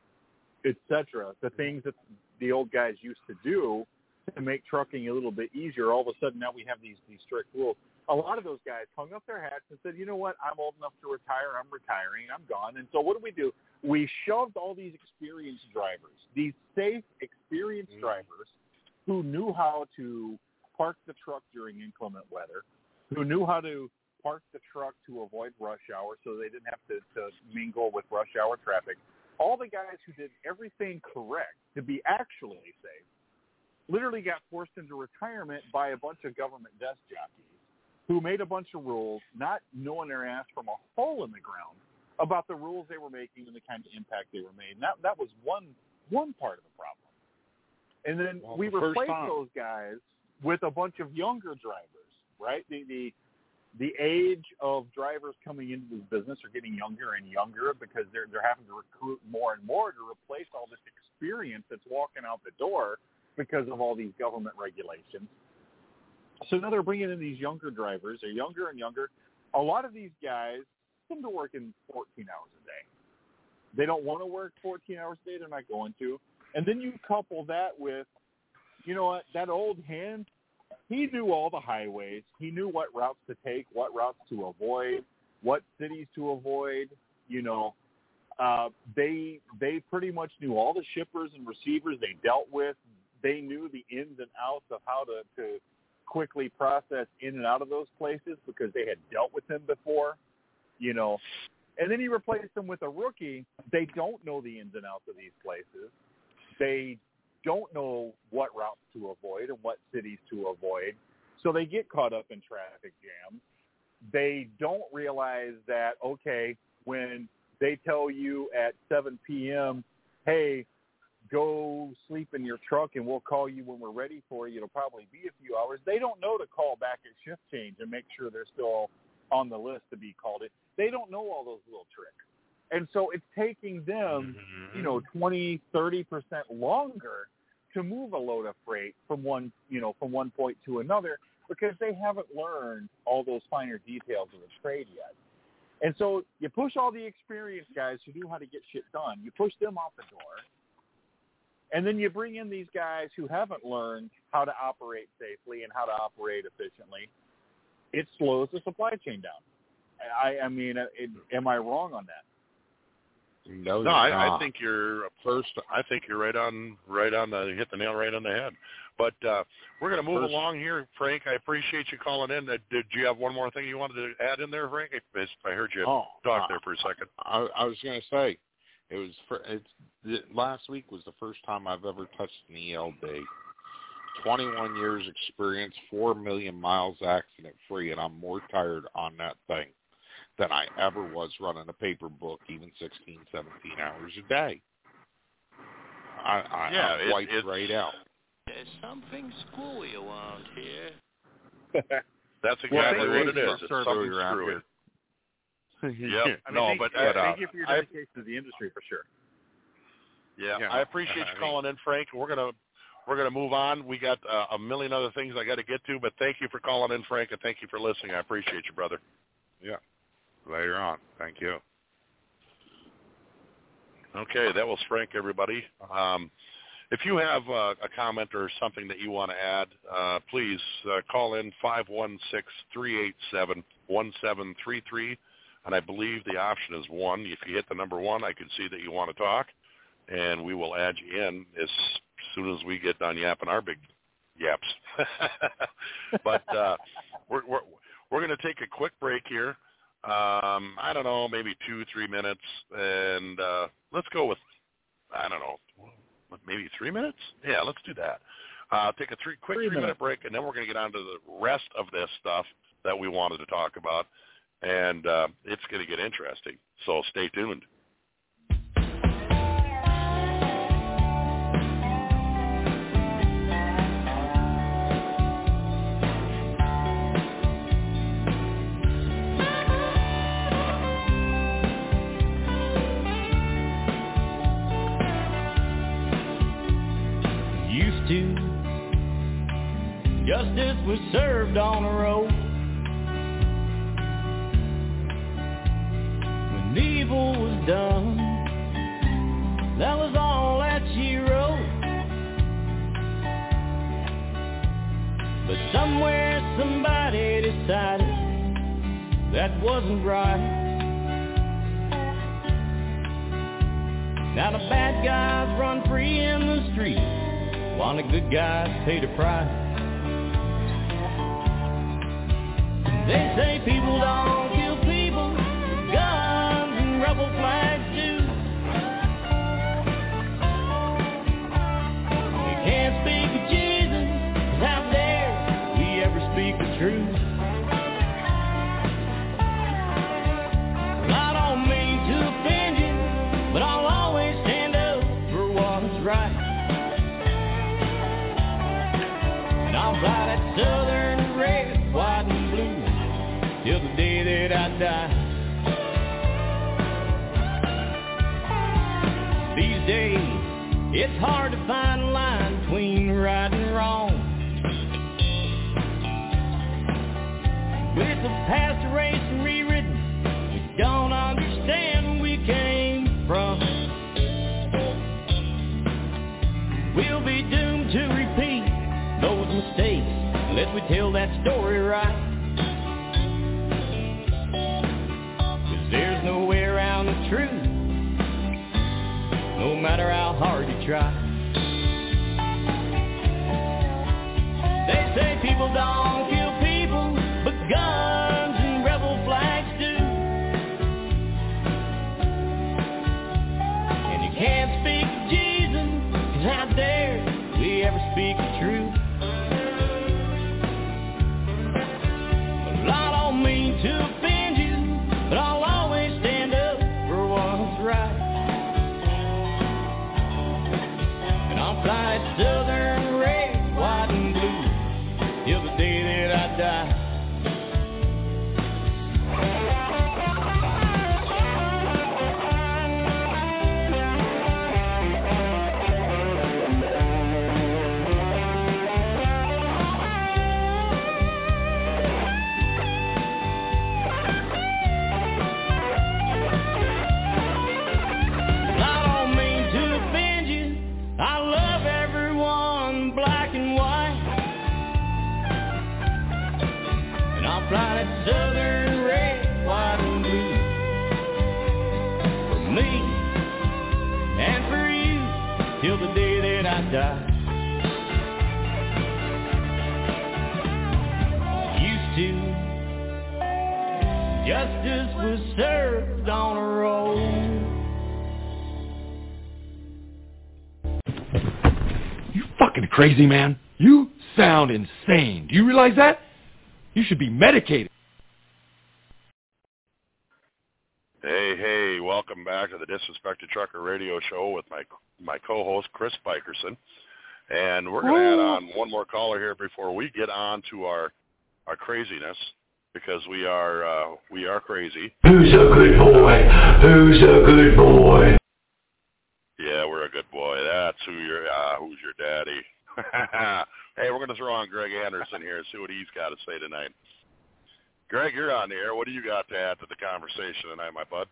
et cetera, the things that the old guys used to do to make trucking a little bit easier, all of a sudden now we have these, these strict rules. A lot of those guys hung up their hats and said, you know what, I'm old enough to retire, I'm retiring, I'm gone. And so what do we do? We shoved all these experienced drivers, these safe, experienced mm-hmm. drivers who knew how to park the truck during inclement weather, who knew how to park the truck to avoid rush hour so they didn't have to, to mingle with rush hour traffic. All the guys who did everything correct to be actually safe literally got forced into retirement by a bunch of government desk jockeys who made a bunch of rules, not knowing their ass from a hole in the ground about the rules they were making and the kind of impact they were made. And that, that was one one part of the problem. And then well, we the replaced those guys with a bunch of younger drivers, right? The, the the age of drivers coming into this business are getting younger and younger because they're they're having to recruit more and more to replace all this experience that's walking out the door because of all these government regulations. So now they're bringing in these younger drivers. They're younger and younger. A lot of these guys come to work in fourteen hours a day. They don't want to work fourteen hours a day. They're not going to. And then you couple that with, you know what, that old hand, he knew all the highways. He knew what routes to take, what routes to avoid, what cities to avoid. You know, uh, they they pretty much knew all the shippers and receivers they dealt with. They knew the ins and outs of how to, to quickly process in and out of those places because they had dealt with them before, you know. And then you replace them with a rookie. They don't know the ins and outs of these places. They don't know what routes to avoid and what cities to avoid. So they get caught up in traffic jams. They don't realize that, okay, when they tell you at seven p.m., hey, go sleep in your truck and we'll call you when we're ready for you, it'll probably be a few hours. They don't know to call back at shift change and make sure they're still on the list to be called in. They don't know all those little tricks. And so it's taking them, you know, twenty, thirty percent longer to move a load of freight from one, you know, from one point to another because they haven't learned all those finer details of the trade yet. And so you push all the experienced guys who knew how to get shit done. You push them off the door. And then you bring in these guys who haven't learned how to operate safely and how to operate efficiently. It slows the supply chain down. I, I mean, it, am I wrong on that? No, no, I, I think you're first. I think you're right on, right on the hit the nail right on the head. But uh, we're going to move first. along here, Frank. I appreciate you calling in. Uh, did you have one more thing you wanted to add in there, Frank? I, I heard you oh, talk uh, there for a second. I, I was going to say it was. For, it's the, last week was the first time I've ever touched an E L D, twenty-one years experience, four million miles accident free, and I'm more tired on that thing than I ever was running a paper book, even sixteen, seventeen hours a day. I, I, yeah, I'm it, wiped it's, right out. There's something screwy around here. That's Well, exactly thank what you it for is. It's service something around screwy. here. Yep. I mean, no, thank, but, yeah, but uh, thank you for your I, dedication to the industry for sure. yeah, Yeah, I appreciate I you mean- calling in, Frank. We're gonna we're gonna move on. We got uh, a million other things I got to get to, but thank you for calling in, Frank, and thank you for listening. I appreciate you, brother. Yeah. Later on. Thank you. Okay, that was Frank, everybody. Um, if you have uh, a comment or something that you want to add, uh, please uh, call in five one six, three eight seven, one seven three three, and I believe the option is one. If you hit the number one, I can see that you want to talk, and we will add you in as soon as we get done yapping our big yaps. But uh, we're, we're, we're going to take a quick break here. Um, I don't know, maybe two, three minutes, and uh, let's go with, I don't know, maybe three minutes? Yeah, let's do that. Uh, take a three, quick Three three-minute minutes. break, and then we're going to get on to the rest of this stuff that we wanted to talk about, and uh, it's going to get interesting, so stay tuned. Used to, justice was served on a road. When evil was done, that was all that she wrote. But somewhere somebody decided that wasn't right. Now the bad guys run free in the street, while the good guys pay the price. They say people don't kill people with guns and rebel flags do. We can't speak of Jesus, 'cause how dare we ever speak the truth? Well, I don't mean to offend you, but I'll always stand up for what's right. And I'll fly that southern red, white and blue till the day that I die. These days, it's hard to find a line between right and wrong. With the past erased and rewritten, we don't understand where we came from. We'll be doomed to repeat those mistakes unless we tell that story right. 'Cause there's no way around the truth, no matter how hard you try. They say people don't kill people, but guns and rebel flags do. And you can't speak to Jesus, 'cause how dare we ever speak the truth? Well, I don't mean to offend you, but I'll always stand up for what's right. And I'll fly that southern red, white and blue till the day that I die. I don't mean to offend you, I love everyone black and white. And I'll fly that southern red, white and blue for me and for you till the day that I die. Used to, justice was served on a road. You fucking crazy, man. You? sound insane. Do you realize that? You should be medicated. Hey, hey, welcome back to the Disrespected Trucker Radio Show with my my co-host, Chris Bikerson. And we're going to add on one more caller here before we get on to our, our craziness, because we are uh, we are crazy. Who's a good boy? Who's a good boy? Yeah, we're a good boy. That's who you're, uh, who's your daddy. Hey, we're going to throw on Greg Anderson here and see what he's got to say tonight. Greg, you're on the air. What do you got to add to the conversation tonight, my bud?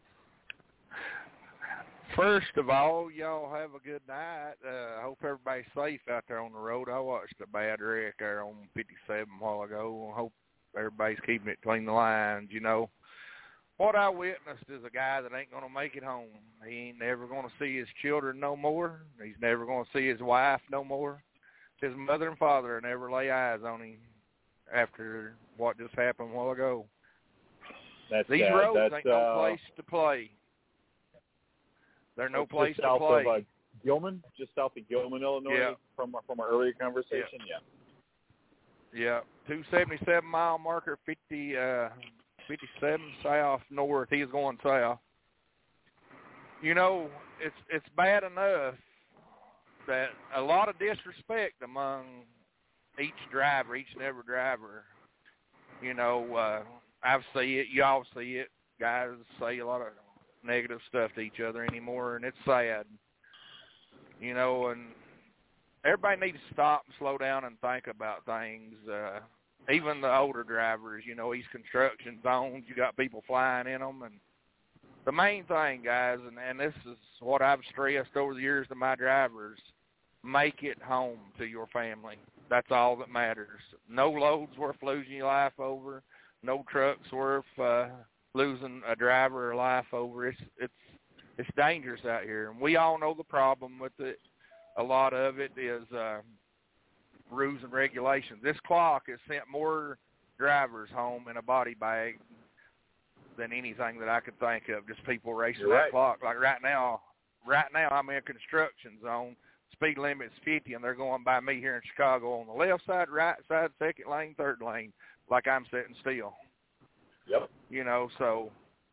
First of all, y'all have a good night. Uh, I hope everybody's safe out there on the road. I watched a bad wreck there on fifty-seven a while ago. I hope everybody's keeping it between the lines. You know, what I witnessed is a guy that ain't going to make it home. He ain't never going to see his children no more. He's never going to see his wife no more. His mother and father never lay eyes on him after what just happened a while ago. That's These sad. roads That's, ain't no uh, place to play. They're no place just to south play. Of, uh, Gilman, just south of Gilman, Illinois, yeah. from from our earlier conversation. Yeah. Yeah. Yeah, two seventy-seven mile marker, fifty, uh, fifty-seven south north. He's going south. You know, it's it's bad enough that a lot of disrespect among each driver, each and every driver. You know, uh, I see it. Y'all see it. Guys say a lot of negative stuff to each other anymore, and it's sad. You know, and everybody needs to stop and slow down and think about things. Uh, even the older drivers, you know, these construction zones, you got people flying in them. And the main thing, guys, and, and this is what I've stressed over the years to my drivers, make it home to your family. That's all that matters. No load's worth losing your life over. No truck's worth uh, losing a driver or life over. It's it's it's dangerous out here, and we all know the problem with it. A lot of it is uh, rules and regulations. This clock has sent more drivers home in a body bag than anything that I could think of. Just people racing You're that right. clock. Like right now, right now I'm in a construction zone. Speed limit's fifty, and they're going by me here in Chicago on the left side, right side, second lane, third lane, like I'm sitting still. Yep. You know, so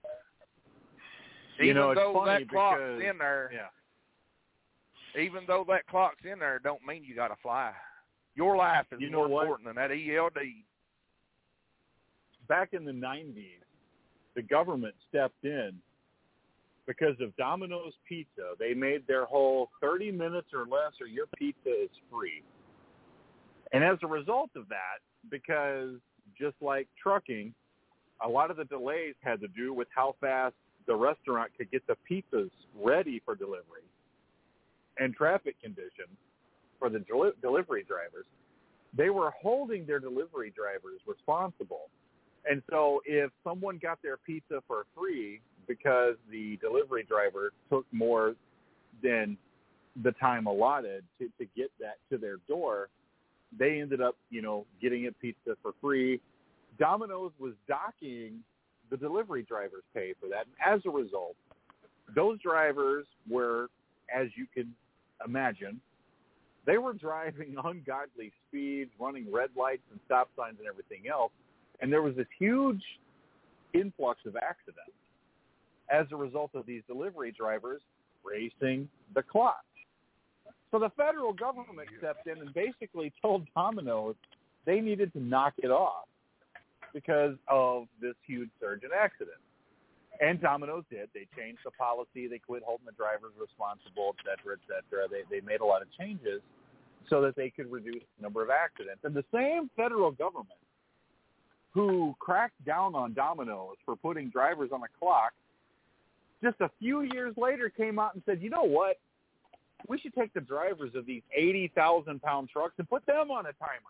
You even know, it's though funny that clock's because, in there, yeah. even though that clock's in there, don't mean you got to fly. Your life is You know more what? important than that E L D. Back in the nineties, the government stepped in because of Domino's Pizza. They made their whole thirty minutes or less or your pizza is free. And as a result of that, because just like trucking, a lot of the delays had to do with how fast the restaurant could get the pizzas ready for delivery and traffic conditions for the del- delivery drivers. They were holding their delivery drivers responsible. And so if someone got their pizza for free because the delivery driver took more than the time allotted to, to get that to their door, they ended up, you know, getting a pizza for free. Domino's was docking the delivery drivers' pay for that. And as a result, those drivers were, as you can imagine, they were driving ungodly speeds, running red lights and stop signs and everything else. And there was this huge influx of accidents as a result of these delivery drivers racing the clock. So the federal government stepped in and basically told Domino's they needed to knock it off because of this huge surge in accidents. And Domino's did. They changed the policy. They quit holding the drivers responsible, et cetera, et cetera. They, they made a lot of changes so that they could reduce the number of accidents. And the same federal government who cracked down on Domino's for putting drivers on a clock, just a few years later came out and said, you know what? We should take the drivers of these eighty thousand pound trucks and put them on a timer.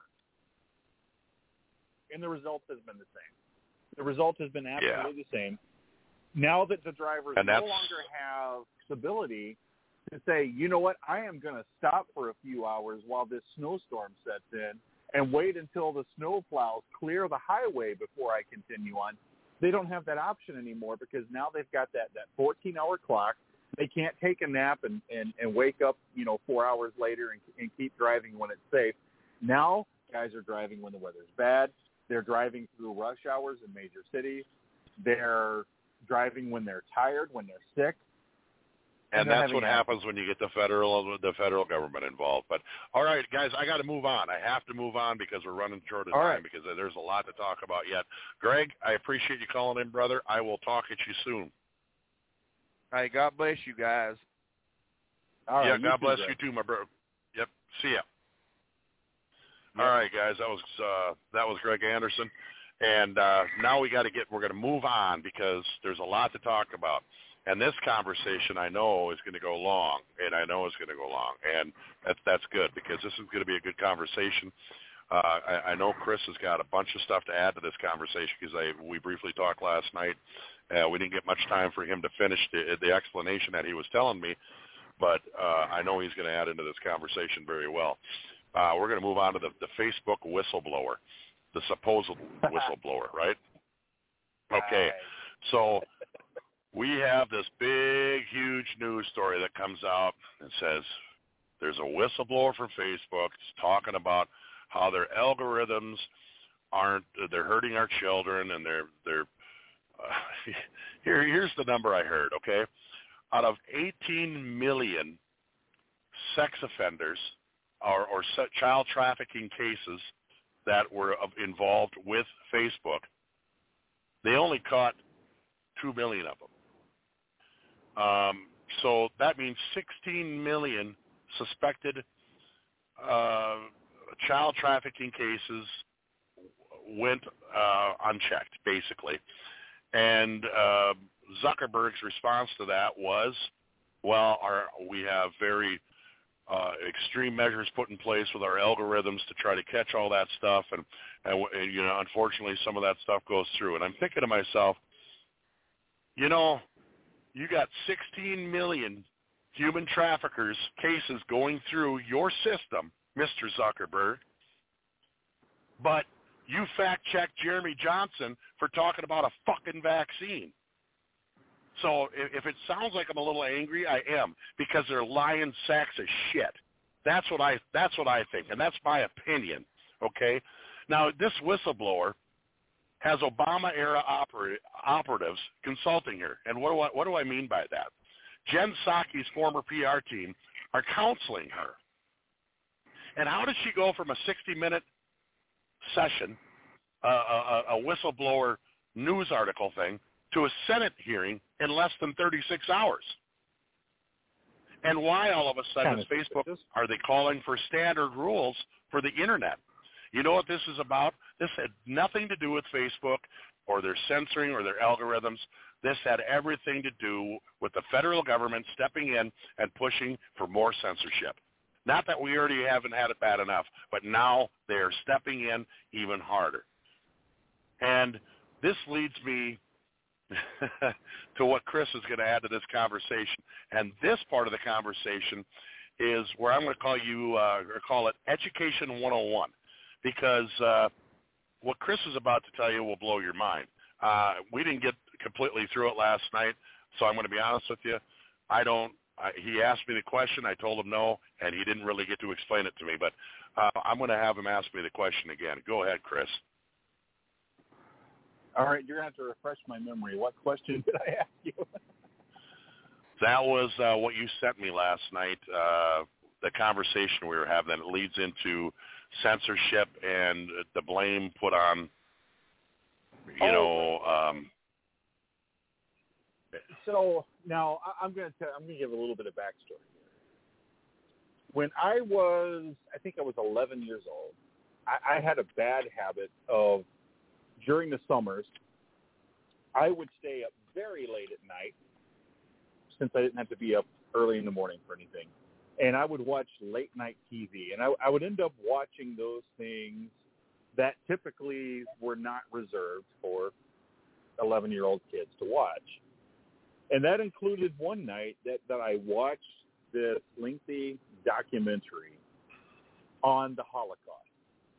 And the result has been the same. The result has been absolutely yeah. the same. Now that the drivers no longer have stability to say, you know what, I am going to stop for a few hours while this snowstorm sets in and wait until the snow plows clear the highway before I continue on. They don't have that option anymore because now they've got that, that fourteen-hour clock. They can't take a nap and, and, and wake up, you know, four hours later and, and keep driving when it's safe. Now, guys are driving when the weather's bad. They're driving through rush hours in major cities. They're driving when they're tired, when they're sick. And, and that's what happens when you get the federal the federal government involved. But all right, guys, I got to move on. I have to move on because we're running short of all time right. because there's a lot to talk about yet. Greg, I appreciate you calling in, brother. I will talk at you soon. Hey, God bless you guys. All right, yeah, you God too, bless Greg. you too, my bro. Yep. See ya. Yep. All right, guys, that was uh, that was Greg Anderson, and uh, now we got to get we're going to move on because there's a lot to talk about. And this conversation, I know, is going to go long, and I know it's going to go long, and that's that's good because this is going to be a good conversation. Uh, I, I know Chris has got a bunch of stuff to add to this conversation because I we briefly talked last night. Uh, we didn't get much time for him to finish the, the explanation that he was telling me, but uh, I know he's going to add into this conversation very well. Uh, we're going to move on to the, the Facebook whistleblower, the supposed whistleblower, right? Okay, so we have this big, huge news story that comes out and says there's a whistleblower from Facebook talking about how their algorithms aren't, they're hurting our children, and they're, they're uh, here, here's the number I heard, okay? Out of eighteen million sex offenders or, or child trafficking cases that were involved with Facebook, they only caught two million of them. Um, so that means sixteen million suspected uh, child trafficking cases went uh, unchecked, basically. And uh, Zuckerberg's response to that was, well, our, we have very uh, extreme measures put in place with our algorithms to try to catch all that stuff. And, and, and, you know, unfortunately, some of that stuff goes through. And I'm thinking to myself, you know, you got sixteen million human traffickers cases going through your system, Mister Zuckerberg, but you fact-checked Jeremy Johnson for talking about a fucking vaccine. So if it sounds like I'm a little angry, I am, because they're lying sacks of shit. That's what I that's what I think, and that's my opinion, okay? Now, this whistleblower has Obama-era oper- operatives consulting her. And what do I, what do I mean by that? Jen Psaki's former P R team are counseling her. And how did she go from a sixty-minute session, uh, a, a whistleblower news article thing, to a Senate hearing in less than thirty-six hours? And why all of a sudden is Facebook, are they calling for standard rules for the Internet? You know what this is about? This had nothing to do with Facebook or their censoring or their algorithms. This had everything to do with the federal government stepping in and pushing for more censorship. Not that we already haven't had it bad enough, but now they're stepping in even harder. And this leads me to what Chris is going to add to this conversation. And this part of the conversation is where I'm going to call you, uh, or call it Education one oh one. Because uh, what Chris is about to tell you will blow your mind. Uh, we didn't get completely through it last night, so I'm going to be honest with you. I don't. I, he asked me the question. I told him no, and he didn't really get to explain it to me. But uh, I'm going to have him ask me the question again. Go ahead, Chris. All right, you're going to have to refresh my memory. What question did I ask you? That was uh, what you sent me last night, uh, the conversation we were having. That leads into censorship and the blame put on, you know. Um, so now I'm going to I'm going to give a little bit of backstory here. When I was, I think I was eleven years old, I, I had a bad habit of, during the summers, I would stay up very late at night, since I didn't have to be up early in the morning for anything. And I would watch late night T V, and I, I would end up watching those things that typically were not reserved for eleven-year-old kids to watch. And that included one night that, that I watched this lengthy documentary on the Holocaust.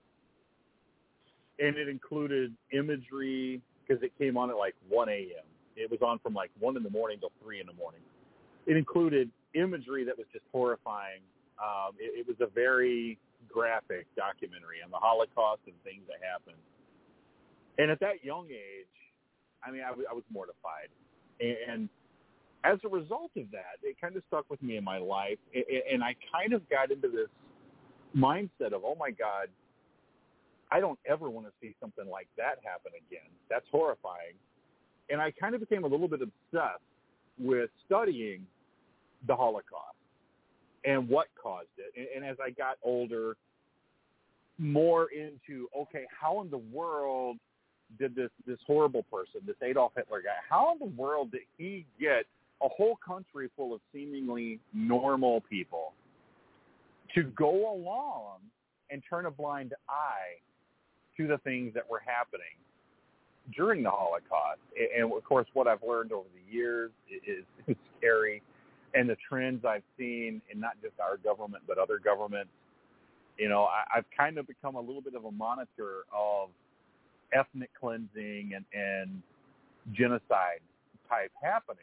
And it included imagery, because it came on at like one a.m. It was on from like one in the morning till three in the morning. It included imagery that was just horrifying. Um, it, it was a very graphic documentary on the Holocaust and things that happened. And at that young age, I mean, I, w- I was mortified. And as a result of that, it kind of stuck with me in my life. And I kind of got into this mindset of, oh, my God, I don't ever want to see something like that happen again. That's horrifying. And I kind of became a little bit obsessed with studying the Holocaust and what caused it. And, and as I got older, more into, okay, how in the world did this, this horrible person, this Adolf Hitler guy, how in the world did he get a whole country full of seemingly normal people to go along and turn a blind eye to the things that were happening during the Holocaust? And, of course, what I've learned over the years is, is scary. And the trends I've seen in not just our government, but other governments, you know, I, I've kind of become a little bit of a monitor of ethnic cleansing and, and genocide type happening.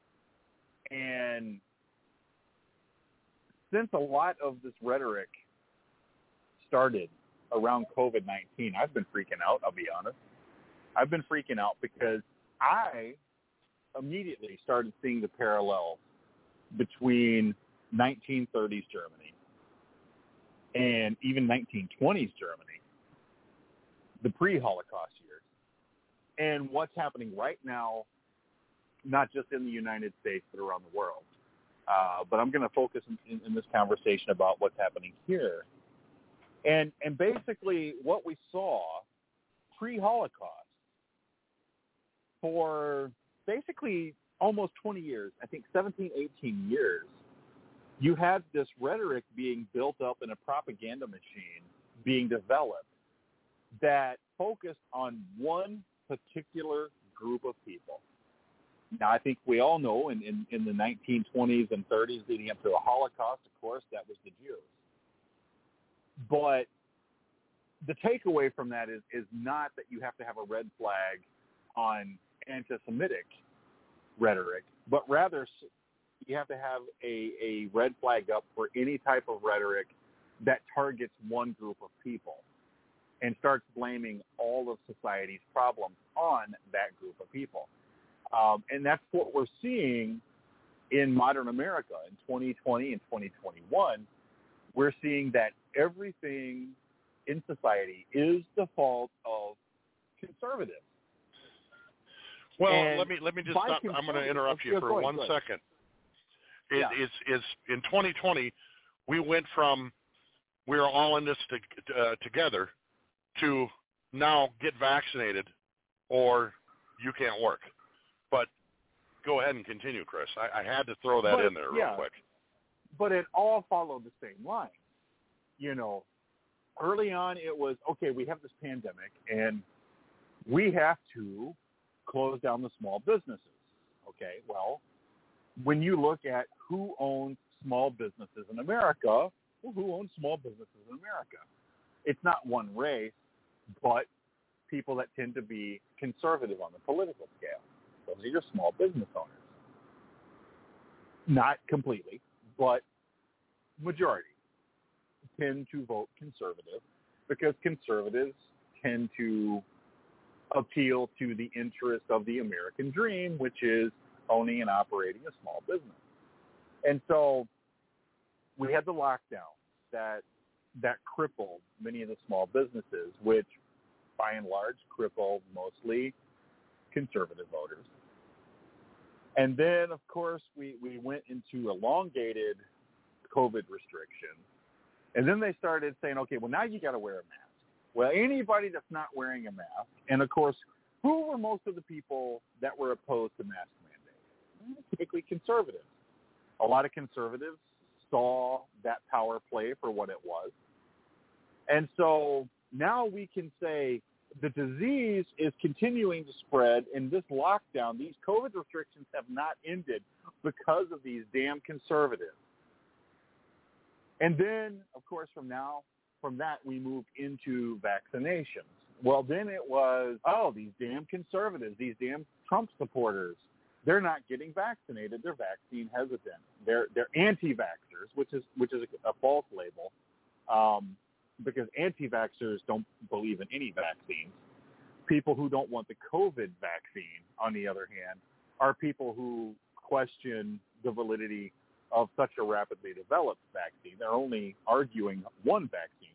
And since a lot of this rhetoric started around COVID nineteen, I've been freaking out, I'll be honest. I've been freaking out because I immediately started seeing the parallels between nineteen thirties Germany and even nineteen twenties Germany, the pre-Holocaust years, and what's happening right now, not just in the United States, but around the world. Uh, but I'm going to focus in, in, in this conversation about what's happening here. And and basically what we saw pre-Holocaust for basically almost twenty years, I think seventeen, eighteen years, you had this rhetoric being built up in a propaganda machine being developed that focused on one particular group of people. Now, I think we all know in, in, in the nineteen twenties and thirties leading up to the Holocaust, of course, that was the Jews. But the takeaway from that is, is not that you have to have a red flag on anti-Semitic rhetoric, but rather you have to have a, a red flag up for any type of rhetoric that targets one group of people and starts blaming all of society's problems on that group of people. Um, and that's what we're seeing in modern America in twenty twenty and twenty twenty-one. We're seeing that everything in society is the fault of conservatives. Well, and let me let me just stop. I'm going to interrupt you for one second. It yeah. is is in twenty twenty, we went from we're all in this to, uh, together to now get vaccinated or you can't work. But go ahead and continue, Chris. I, I had to throw that but, in there real yeah, quick. But it all followed the same line. You know, early on it was, okay, we have this pandemic and we have to close down the small businesses. Okay, well, when you look at who owns small businesses in America, well, who owns small businesses in America? It's not one race, but people that tend to be conservative on the political scale. Those are your small business owners. Not completely, but majority tend to vote conservative because conservatives tend to appeal to the interest of the American dream, which is owning and operating a small business. And so we had the lockdown that that crippled many of the small businesses, which by and large crippled mostly conservative voters. And then, of course, we, we went into elongated COVID restrictions. And then they started saying, okay, well, now you got to wear a mask. Well, anybody that's not wearing a mask, and of course, who were most of the people that were opposed to mask mandates? Typically conservatives. A lot of conservatives saw that power play for what it was. And so now we can say the disease is continuing to spread, and this lockdown, these COVID restrictions have not ended because of these damn conservatives. And then, of course, from now, from that, we moved into vaccinations. Well, then it was, oh, these damn conservatives, these damn Trump supporters, they're not getting vaccinated. They're vaccine hesitant. They're they're anti-vaxxers, which is which is a, a false label. Um, because anti-vaxxers don't believe in any vaccines. People who don't want the COVID vaccine, on the other hand, are people who question the validity of such a rapidly developed vaccine. They're only arguing one vaccine.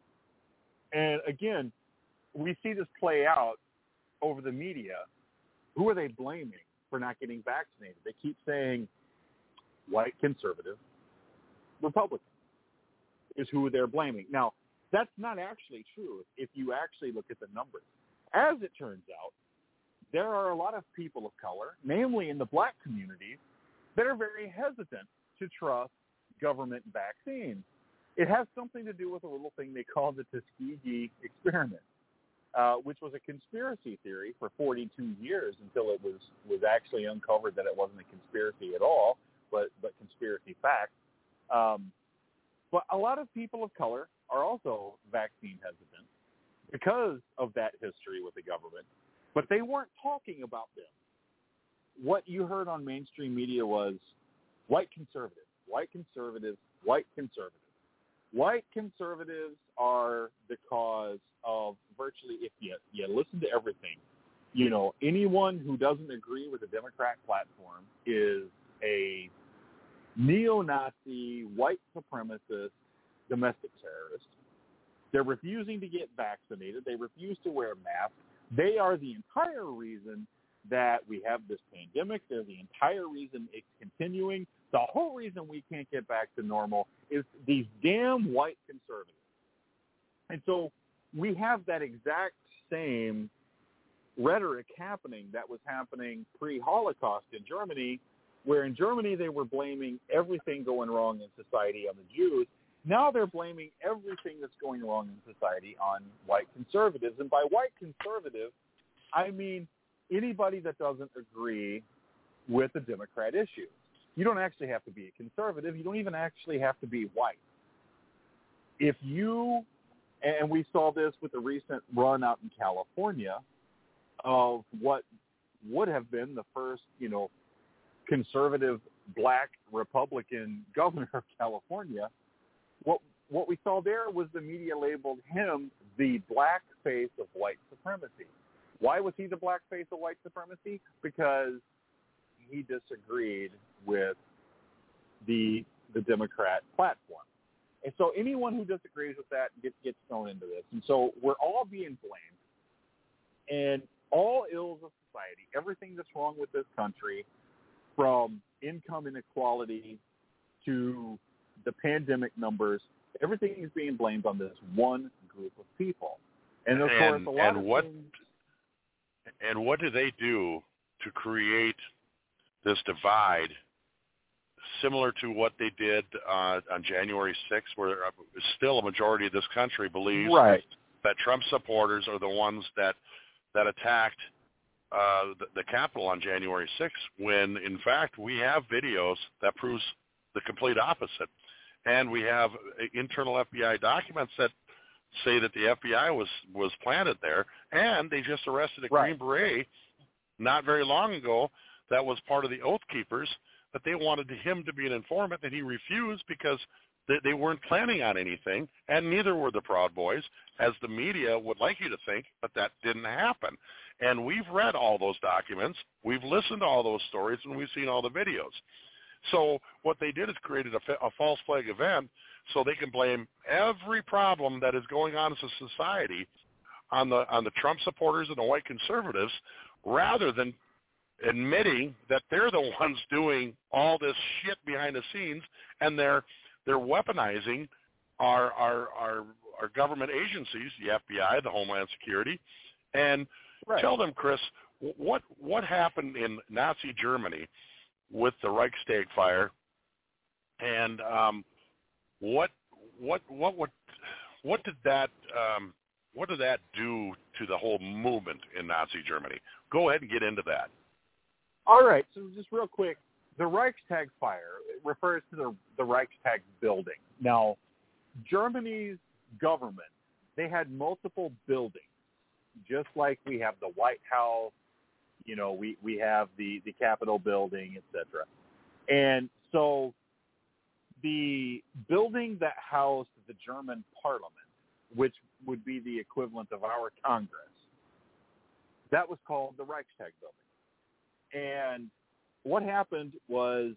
And again, we see this play out over the media. Who are they blaming for not getting vaccinated? They keep saying white conservative Republicans is who they're blaming. Now, that's not actually true if you actually look at the numbers. As it turns out, there are a lot of people of color, namely in the black community, that are very hesitant to trust government vaccines. It has something to do with a little thing they call the Tuskegee experiment, uh, which was a conspiracy theory for forty-two years until it was, was actually uncovered that it wasn't a conspiracy at all, but, but conspiracy facts. Um, but a lot of people of color are also vaccine hesitant because of that history with the government, but they weren't talking about them. What you heard on mainstream media was white conservatives, white conservatives, white conservatives. White conservatives are the cause of virtually, if you, you listen to everything, you know, anyone who doesn't agree with the Democrat platform is a neo-Nazi, white supremacist, domestic terrorist. They're refusing to get vaccinated. They refuse to wear masks. They are the entire reason that we have this pandemic. They're the entire reason it's continuing. The whole reason we can't get back to normal is these damn white conservatives. And so we have that exact same rhetoric happening that was happening pre-Holocaust in Germany, where in Germany they were blaming everything going wrong in society on the Jews. Now they're blaming everything that's going wrong in society on white conservatives. And by white conservative, I mean anybody that doesn't agree with the Democrat issues. You don't actually have to be a conservative. You don't even actually have to be white. If you, and we saw this with the recent run out in California of what would have been the first, you know, conservative black Republican governor of California, what what we saw there was the media labeled him the black face of white supremacy. Why was he the black face of white supremacy? Because he disagreed with the the Democrat platform. And so anyone who disagrees with that gets, gets thrown into this. And so we're all being blamed. And all ills of society, everything that's wrong with this country, from income inequality to the pandemic numbers, everything is being blamed on this one group of people. And of and, course, a lot and of what things, and what do they do to create this divide, similar to what they did uh, on January sixth, where still a majority of this country believes right. that Trump supporters are the ones that that attacked uh, the, the Capitol on January sixth, when in fact we have videos that proves the complete opposite. And we have internal F B I documents that say that the F B I was, was planted there, and they just arrested a right. Green Beret not very long ago that was part of the Oath Keepers, that they wanted him to be an informant, and he refused because they, they weren't planning on anything, and neither were the Proud Boys, as the media would like you to think, but that didn't happen. And we've read all those documents, we've listened to all those stories, and we've seen all the videos. So what they did is created a, a false flag event so they can blame every problem that is going on as a society on the on the Trump supporters and the white conservatives, rather than admitting that they're the ones doing all this shit behind the scenes, and they're they're weaponizing our our our, our government agencies, the F B I, the Homeland Security, and right. tell them, Chris, what what happened in Nazi Germany with the Reichstag fire, and um, what what what what what did that um, what did that do to the whole movement in Nazi Germany? Go ahead and get into that. All right, so just real quick, the Reichstag fire refers to the, the Reichstag building. Now, Germany's government, they had multiple buildings, just like we have the White House, you know, we, we have the, the Capitol building, et cetera. And so the building that housed the German parliament which would be the equivalent of our Congress. That was called the Reichstag building. And what happened was,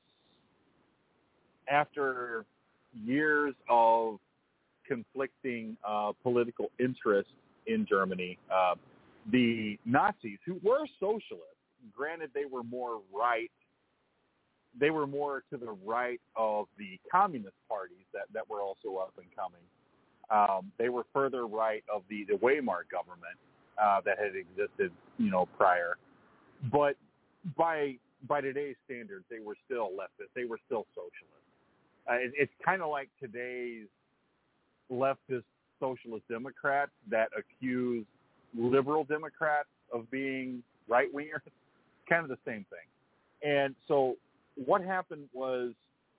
after years of conflicting uh, political interests in Germany, uh, the Nazis, who were socialists, granted they were more right, they were more to the right of the communist parties that, that were also up and coming. Um, they were further right of the, the Weimar government uh, that had existed, you know, prior. But by by today's standards, they were still leftist. They were still socialist. Uh, it, it's kind of like today's leftist socialist Democrats that accuse liberal Democrats of being right-wingers. Kind of the same thing. And so what happened was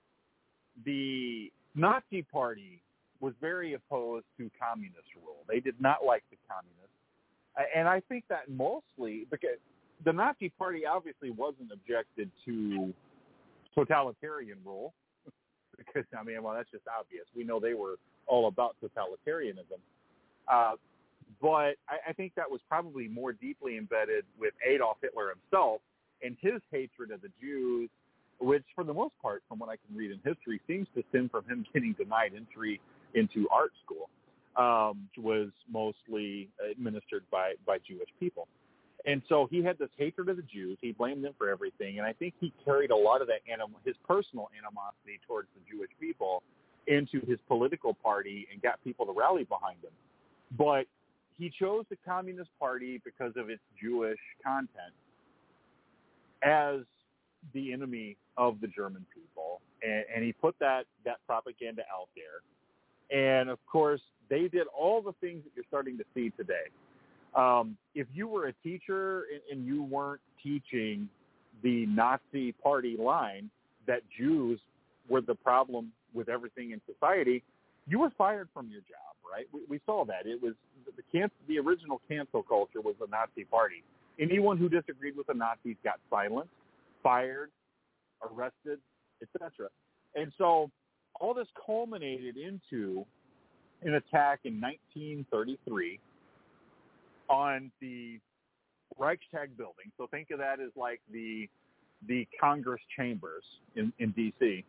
the Nazi Party was very opposed to communist rule. They did not like the communists. And I think that mostly because the Nazi Party obviously wasn't objected to totalitarian rule because, I mean, well, that's just obvious. We know they were all about totalitarianism. Uh, but I, I think that was probably more deeply embedded with Adolf Hitler himself and his hatred of the Jews, which for the most part, from what I can read in history, seems to stem from him getting denied entry into art school, um, which was mostly administered by, by Jewish people. And so he had this hatred of the Jews. He blamed them for everything. And I think he carried a lot of that anim- his personal animosity towards the Jewish people into his political party and got people to rally behind him. But he chose the Communist Party because of its Jewish content as the enemy of the German people. And, and he put that, that propaganda out there. And, of course, they did all the things that you're starting to see today. Um, if you were a teacher and, and you weren't teaching the Nazi Party line that Jews were the problem with everything in society, you were fired from your job, right? We, we saw that. It was the, can, the original cancel culture was the Nazi Party. Anyone who disagreed with the Nazis got silenced, fired, arrested, et cetera. And so all this culminated into an attack in nineteen thirty-three on the Reichstag building. So think of that as like the the Congress chambers in, in D C,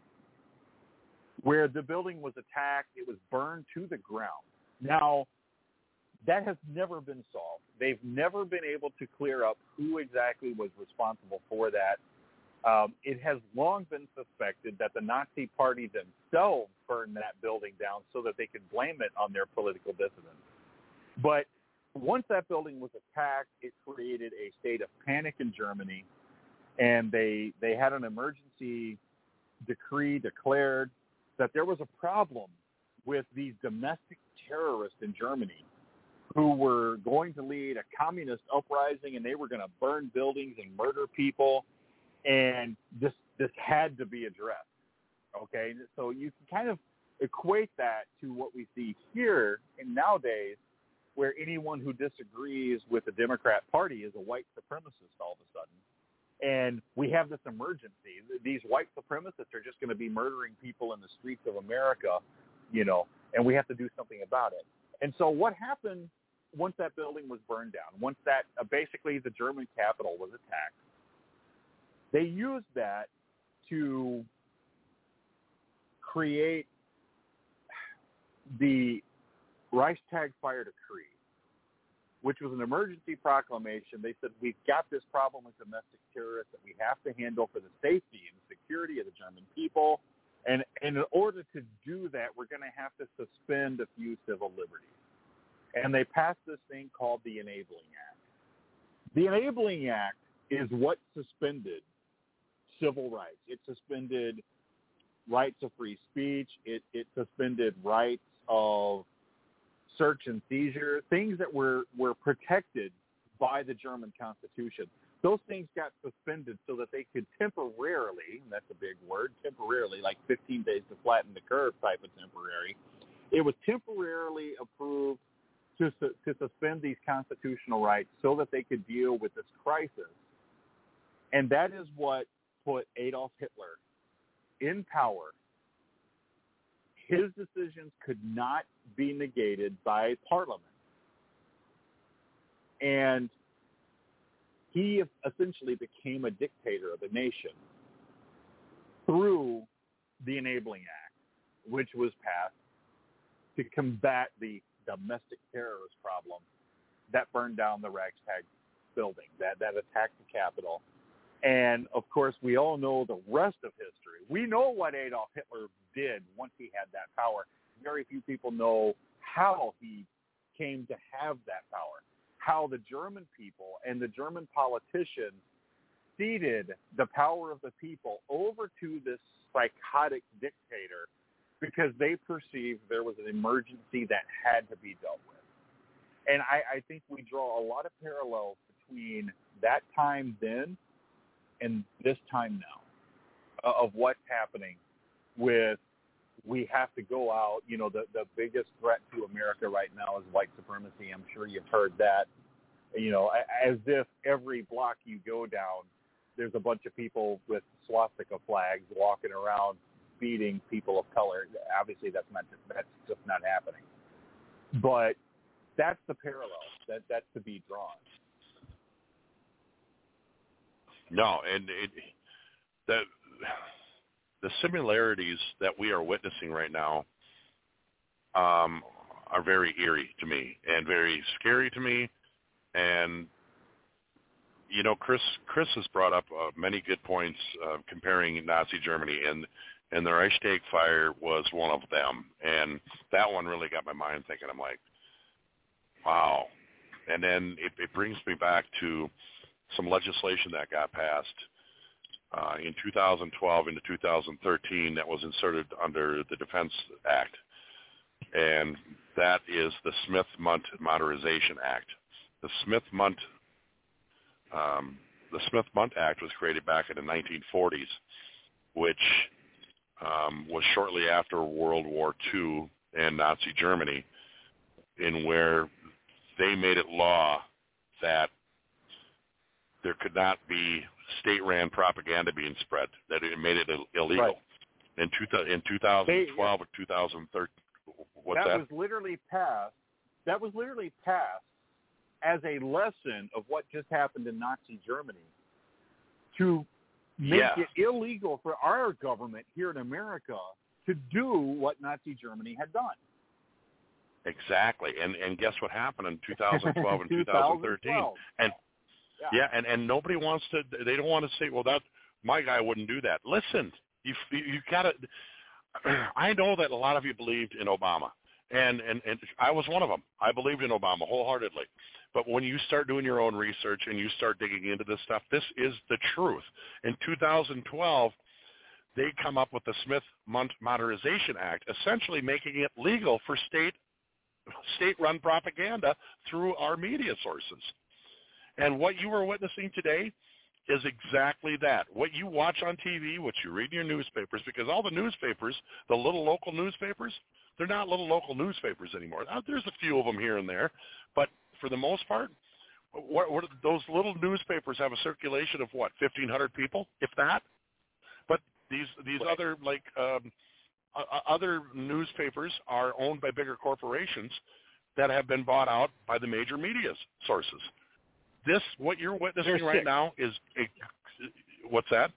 where the building was attacked. It was burned to the ground. Now, that has never been solved. They've never been able to clear up who exactly was responsible for that. Um, it has long been suspected that the Nazi Party themselves burned that building down so that they could blame it on their political dissidents. But once that building was attacked, it created a state of panic in Germany, and they they had an emergency decree declared that there was a problem with these domestic terrorists in Germany who were going to lead a communist uprising, and they were going to burn buildings and murder people, and this this had to be addressed. Okay, so you can kind of equate that to what we see here and nowadays, where anyone who disagrees with the Democrat Party is a white supremacist all of a sudden. And we have this emergency. These white supremacists are just going to be murdering people in the streets of America, you know, and we have to do something about it. And so what happened once that building was burned down, once that uh, basically the German capital was attacked, they used that to create the Reichstag Fire Decree, which was an emergency proclamation. They said, we've got this problem with domestic terrorists that we have to handle for the safety and security of the German people. And, and in order to do that, we're going to have to suspend a few civil liberties. And they passed this thing called the Enabling Act. The Enabling Act is what suspended civil rights. It suspended rights of free speech. It, it suspended rights of search and seizure, things that were, were protected by the German Constitution. Those things got suspended so that they could temporarily, and that's a big word, temporarily, like fifteen days to flatten the curve type of temporary, it was temporarily approved to, to suspend these constitutional rights so that they could deal with this crisis. And that is what put Adolf Hitler in power. his decisions could not be negated by Parliament. And he essentially became a dictator of the nation through the Enabling Act, which was passed to combat the domestic terrorist problem that burned down the Reichstag building, that, that attacked the Capitol. And, of course, we all know the rest of history. We know what Adolf Hitler did once he had that power. Very few people know how he came to have that power, how the German people and the German politicians ceded the power of the people over to this psychotic dictator because they perceived there was an emergency that had to be dealt with. And I, I think we draw a lot of parallels between that time then and this time now uh, of what's happening with we have to go out. You know, the, the biggest threat to America right now is white supremacy. I'm sure you've heard that. You know, as if every block you go down, there's a bunch of people with swastika flags walking around beating people of color. Obviously, that's not that's just not happening. But that's the parallel that that's to be drawn. No, and it, the the similarities that we are witnessing right now um, are very eerie to me and very scary to me. And you know, Chris Chris has brought up uh, many good points uh, comparing Nazi Germany, and and the Reichstag fire was one of them. And that one really got my mind thinking. I'm like, wow. And then it, it brings me back to some legislation that got passed uh, in two thousand twelve into two thousand thirteen that was inserted under the Defense Act, and that is the Smith-Mundt Modernization Act. The Smith-Mundt um, the Smith-Mundt Act was created back in the nineteen forties, which um, was shortly after World War Two and Nazi Germany, in where they made it law that there could not be state-ran propaganda being spread, that it made it illegal. Right. In, two, in two thousand twelve they, or two thousand thirteen, what's that? That was literally passed. That was literally passed as a lesson of what just happened in Nazi Germany to make yeah. it illegal for our government here in America to do what Nazi Germany had done. Exactly. And and guess what happened in two thousand twelve and two thousand thirteen? And yeah. yeah, and, and nobody wants to, they don't want to say, well, that my guy wouldn't do that. Listen, you you got to, I know that a lot of you believed in Obama, and, and, and I was one of them. I believed in Obama wholeheartedly. But when you start doing your own research and you start digging into this stuff, this is the truth. In two thousand twelve, they come up with the Smith-Mundt Modernization Act, essentially making it legal for state state-run propaganda through our media sources. And what you are witnessing today is exactly that. What you watch on T V, what you read in your newspapers, because all the newspapers, the little local newspapers, they're not little local newspapers anymore. Now, there's a few of them here and there, but for the most part, what, what, those little newspapers have a circulation of, what, fifteen hundred people, if that? But these these right. other, like, um, uh, other newspapers are owned by bigger corporations that have been bought out by the major media sources. This, what you're witnessing There's right six. now is, a, what's that?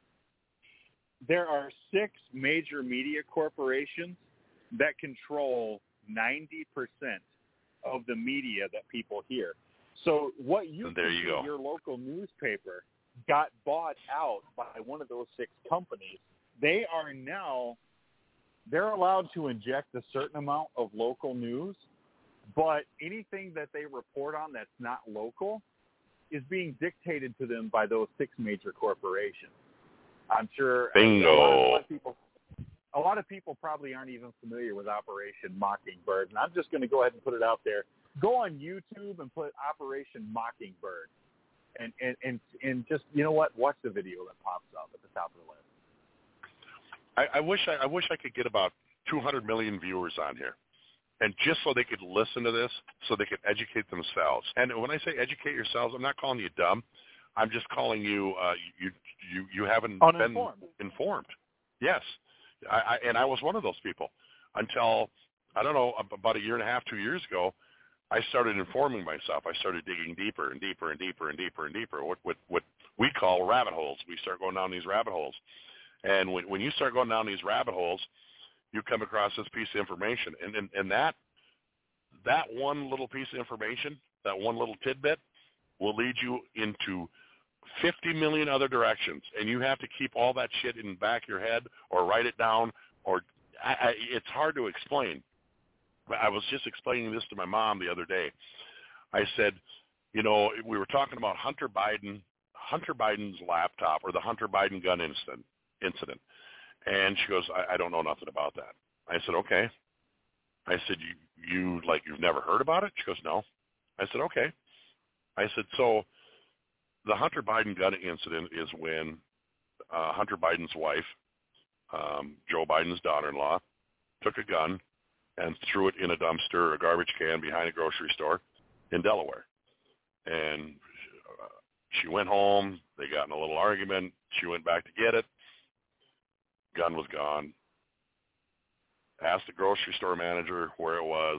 There are six major media corporations that control ninety percent of the media that people hear. So what you there you go. your local newspaper got bought out by one of those six companies. They are now, they're allowed to inject a certain amount of local news, but anything that they report on that's not local is being dictated to them by those six major corporations. I'm sure Bingo. A, lot of, a lot of people, a lot of people probably aren't even familiar with Operation Mockingbird, and I'm just going to go ahead and put it out there. Go on YouTube and put Operation Mockingbird, and and and, and just, you know what, watch the video that pops up at the top of the list. I, I wish I, I wish I could get about two hundred million viewers on here. And just so they could listen to this, so they could educate themselves. And when I say educate yourselves, I'm not calling you dumb. I'm just calling you uh, you you you haven't Uninformed. been informed. Yes, I, I, and I was one of those people. until, I don't know, about a year and a half, two years ago, I started informing myself. I started digging deeper and deeper and deeper and deeper and deeper, what, what, what we call rabbit holes. We start going down these rabbit holes. And when, when you start going down these rabbit holes, you come across this piece of information. And, and, and that that one little piece of information, that one little tidbit, will lead you into fifty million other directions. And you have to keep all that shit in the back of your head or write it down. Or I, I, it's hard to explain. But I was just explaining this to my mom the other day. I said, you know, we were talking about Hunter Biden, Hunter Biden's laptop or the Hunter Biden gun incident. incident. And she goes, I, I don't know nothing about that. I said, okay. I said, you, you, like, you've never heard about it? She goes, no. I said, okay. I said, so the Hunter Biden gun incident is when uh, Hunter Biden's wife, um, Joe Biden's daughter-in-law, took a gun and threw it in a dumpster or a garbage can behind a grocery store in Delaware. And uh, she went home. They got in a little argument. She went back to get it. Gun was gone. Asked the grocery store manager where it was.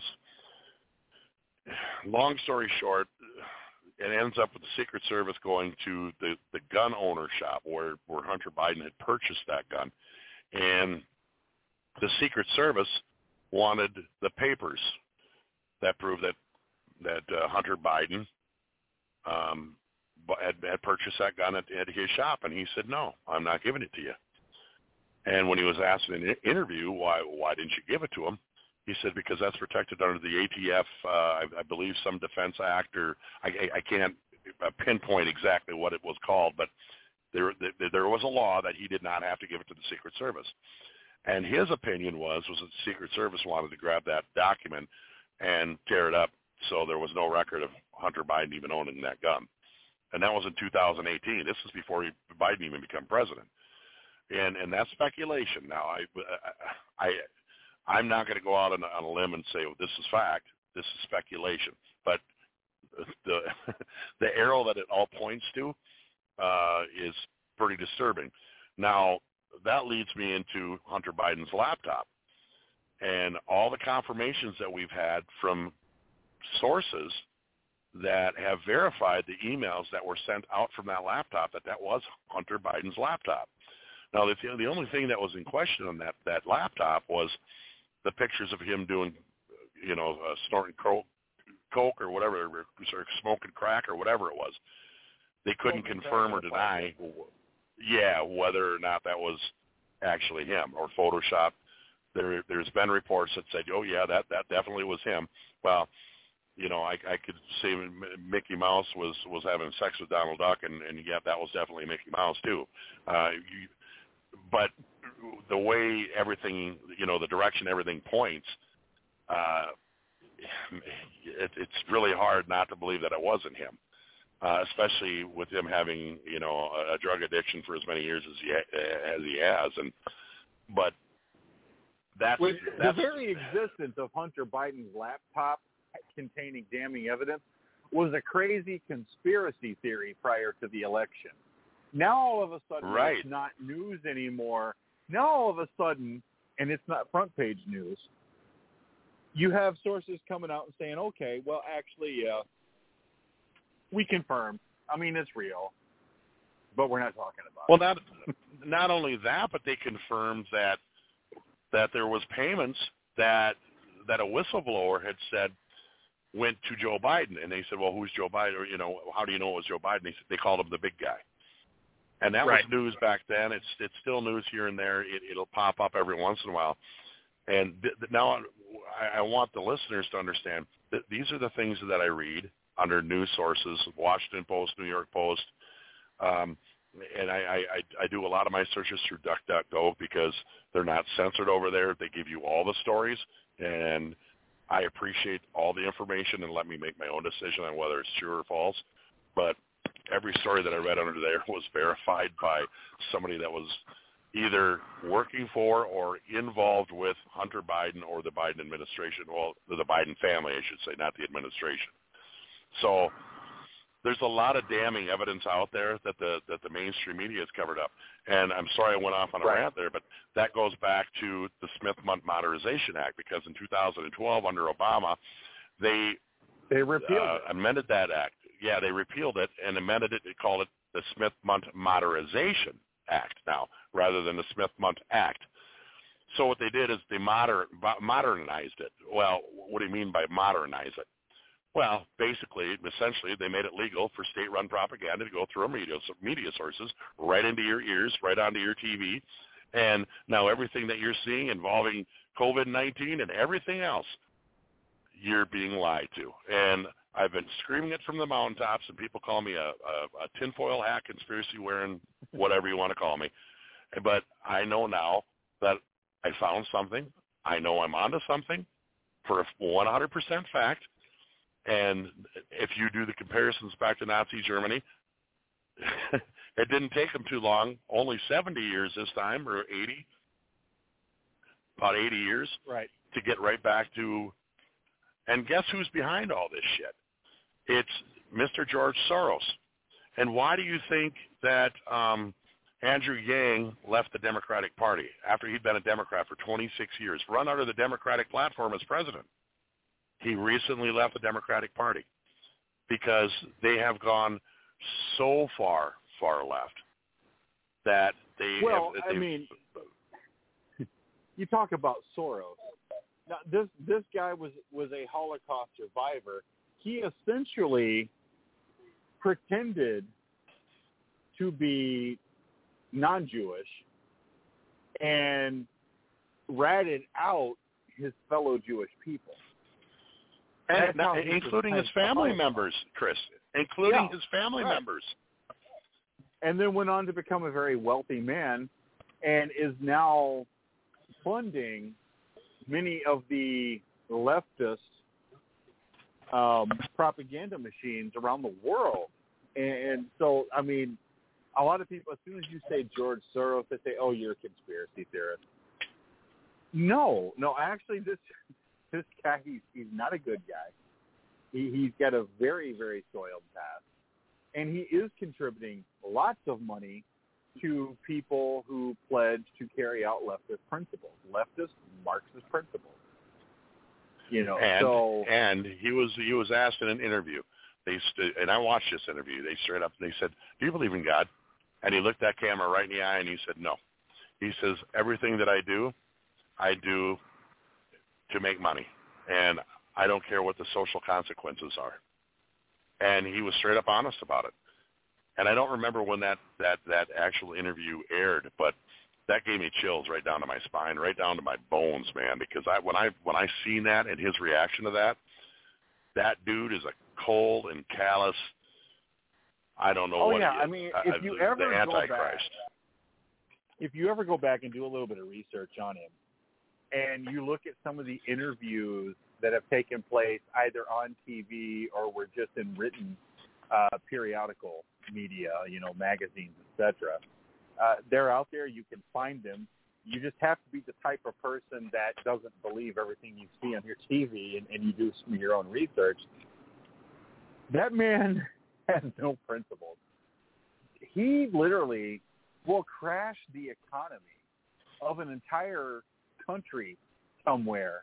Long story short, it ends up with the Secret Service going to the, the gun owner shop where, where Hunter Biden had purchased that gun. And the Secret Service wanted the papers that proved that that uh, Hunter Biden um, had, had purchased that gun at, at his shop. And he said, no, I'm not giving it to you. And when he was asked in an interview, why why didn't you give it to him? He said, because that's protected under the A T F, uh, I, I believe some defense act, or I, I can't pinpoint exactly what it was called, but there, there there was a law that he did not have to give it to the Secret Service. And his opinion was, was that the Secret Service wanted to grab that document and tear it up so there was no record of Hunter Biden even owning that gun. And that was in two thousand eighteen. This was before he, Biden even became president. And and that's speculation. Now, I, I, I'm not going to go out on, on a limb and say, well, this is fact. This is speculation. But the the arrow that it all points to uh, is pretty disturbing. Now, that leads me into Hunter Biden's laptop. And all the confirmations that we've had from sources that have verified the emails that were sent out from that laptop, that that was Hunter Biden's laptop. Now, the, the only thing that was in question on that, that laptop was the pictures of him doing, you know, uh, snorting coke, coke or whatever, or smoking crack or whatever it was. They couldn't confirm or deny, yeah, whether or not that was actually him or Photoshop. There, there's been reports that said, oh, yeah, that, that definitely was him. Well, you know, I, I could say Mickey Mouse was, was having sex with Donald Duck, and, and yeah, that was definitely Mickey Mouse, too. Uh, you, but the way everything, you know, the direction everything points, uh, it, it's really hard not to believe that it wasn't him, uh, especially with him having, you know, a, a drug addiction for as many years as he, as he has. And but that's, With that's the very existence of Hunter Biden's laptop containing damning evidence was a crazy conspiracy theory prior to the election. Now all of a sudden right. It's not news anymore. Now all of a sudden, and it's not front page news, you have sources coming out and saying, okay, well, actually, uh, we confirmed. I mean, it's real, but we're not talking about well, it. Well, not, not only that, but they confirmed that that there was payments that that a whistleblower had said went to Joe Biden. And they said, well, who's Joe Biden? Or, you know, how do you know it was Joe Biden? They, said, they called him the big guy. And that right. was news back then. It's it's still news here and there. It, it'll pop up every once in a while. And th- th- now I, I want the listeners to understand that these are the things that I read under news sources, Washington Post, New York Post. Um, and I, I, I do a lot of my searches through DuckDuckGo because they're not censored over there. They give you all the stories, and I appreciate all the information and let me make my own decision on whether it's true or false. But every story that I read under there was verified by somebody that was either working for or involved with Hunter Biden or the Biden administration. Well, the Biden family, I should say, not the administration. So there's a lot of damning evidence out there that the that the mainstream media has covered up. And I'm sorry I went off on a Right. rant there, but that goes back to the Smith-Mundt Modernization Act, because in two thousand twelve under Obama, they They repealed uh, it. amended that act. Yeah, they repealed it and amended it. They called it the Smith-Mundt Modernization Act now, rather than the Smith-Mundt Act. So what they did is they moder- modernized it. Well, what do you mean by modernize it? Well, basically, essentially, they made it legal for state-run propaganda to go through media, media sources right into your ears, right onto your T V. And now everything that you're seeing involving COVID nineteen and everything else, you're being lied to. And I've been screaming it from the mountaintops, and people call me a, a, a tinfoil hat, conspiracy-wearing, whatever you want to call me. But I know now that I found something. I know I'm onto something for a one hundred percent fact. And if you do the comparisons back to Nazi Germany, it didn't take them too long, only seventy years this time, or eighty, about eighty years, Right. to get right back to, and guess who's behind all this shit? It's Mister George Soros. And why do you think that um, Andrew Yang left the Democratic Party after he'd been a Democrat for twenty-six years, run under the Democratic platform as president? He recently left the Democratic Party because they have gone so far, far left that they Well, have, I they've- mean, you talk about Soros. Now, this this guy was was a Holocaust survivor. He essentially pretended to be non-Jewish and ratted out his fellow Jewish people. and, That's how he including his pretends to family Holocaust. members, Chris, including Yeah, his family right. members. And then went on to become a very wealthy man and is now funding many of the leftist um, propaganda machines around the world. And so, I mean, a lot of people, as soon as you say George Soros, they say, oh, you're a conspiracy theorist. No, no, actually, this this guy, he's, he's not a good guy. He, he's got a very, very soiled past. And he is contributing lots of money to people who pledge to carry out leftist principles, leftist Marxist principles. You know, And so and he was he was asked in an interview. They st- and I watched this interview. They straight up they said, "Do you believe in God?" And he looked that camera right in the eye and he said, "No." He says, "Everything that I do, I do to make money, and I don't care what the social consequences are." And he was straight up honest about it. And I don't remember when that, that, that actual interview aired, but that gave me chills right down to my spine, right down to my bones, man. Because I when I when I seen that and his reaction to that, that dude is a cold and callous. I don't know Oh, what. yeah, he is. I mean, I- if I- you the ever go back- Antichrist. if you ever go back and do a little bit of research on him, and you look at some of the interviews that have taken place either on T V or were just in written uh, periodical media, you know, magazines, et cetera, uh, they're out there. You can find them. You just have to be the type of person that doesn't believe everything you see on your T V, and, and you do some of your own research. That man has no principles. He literally will crash the economy of an entire country somewhere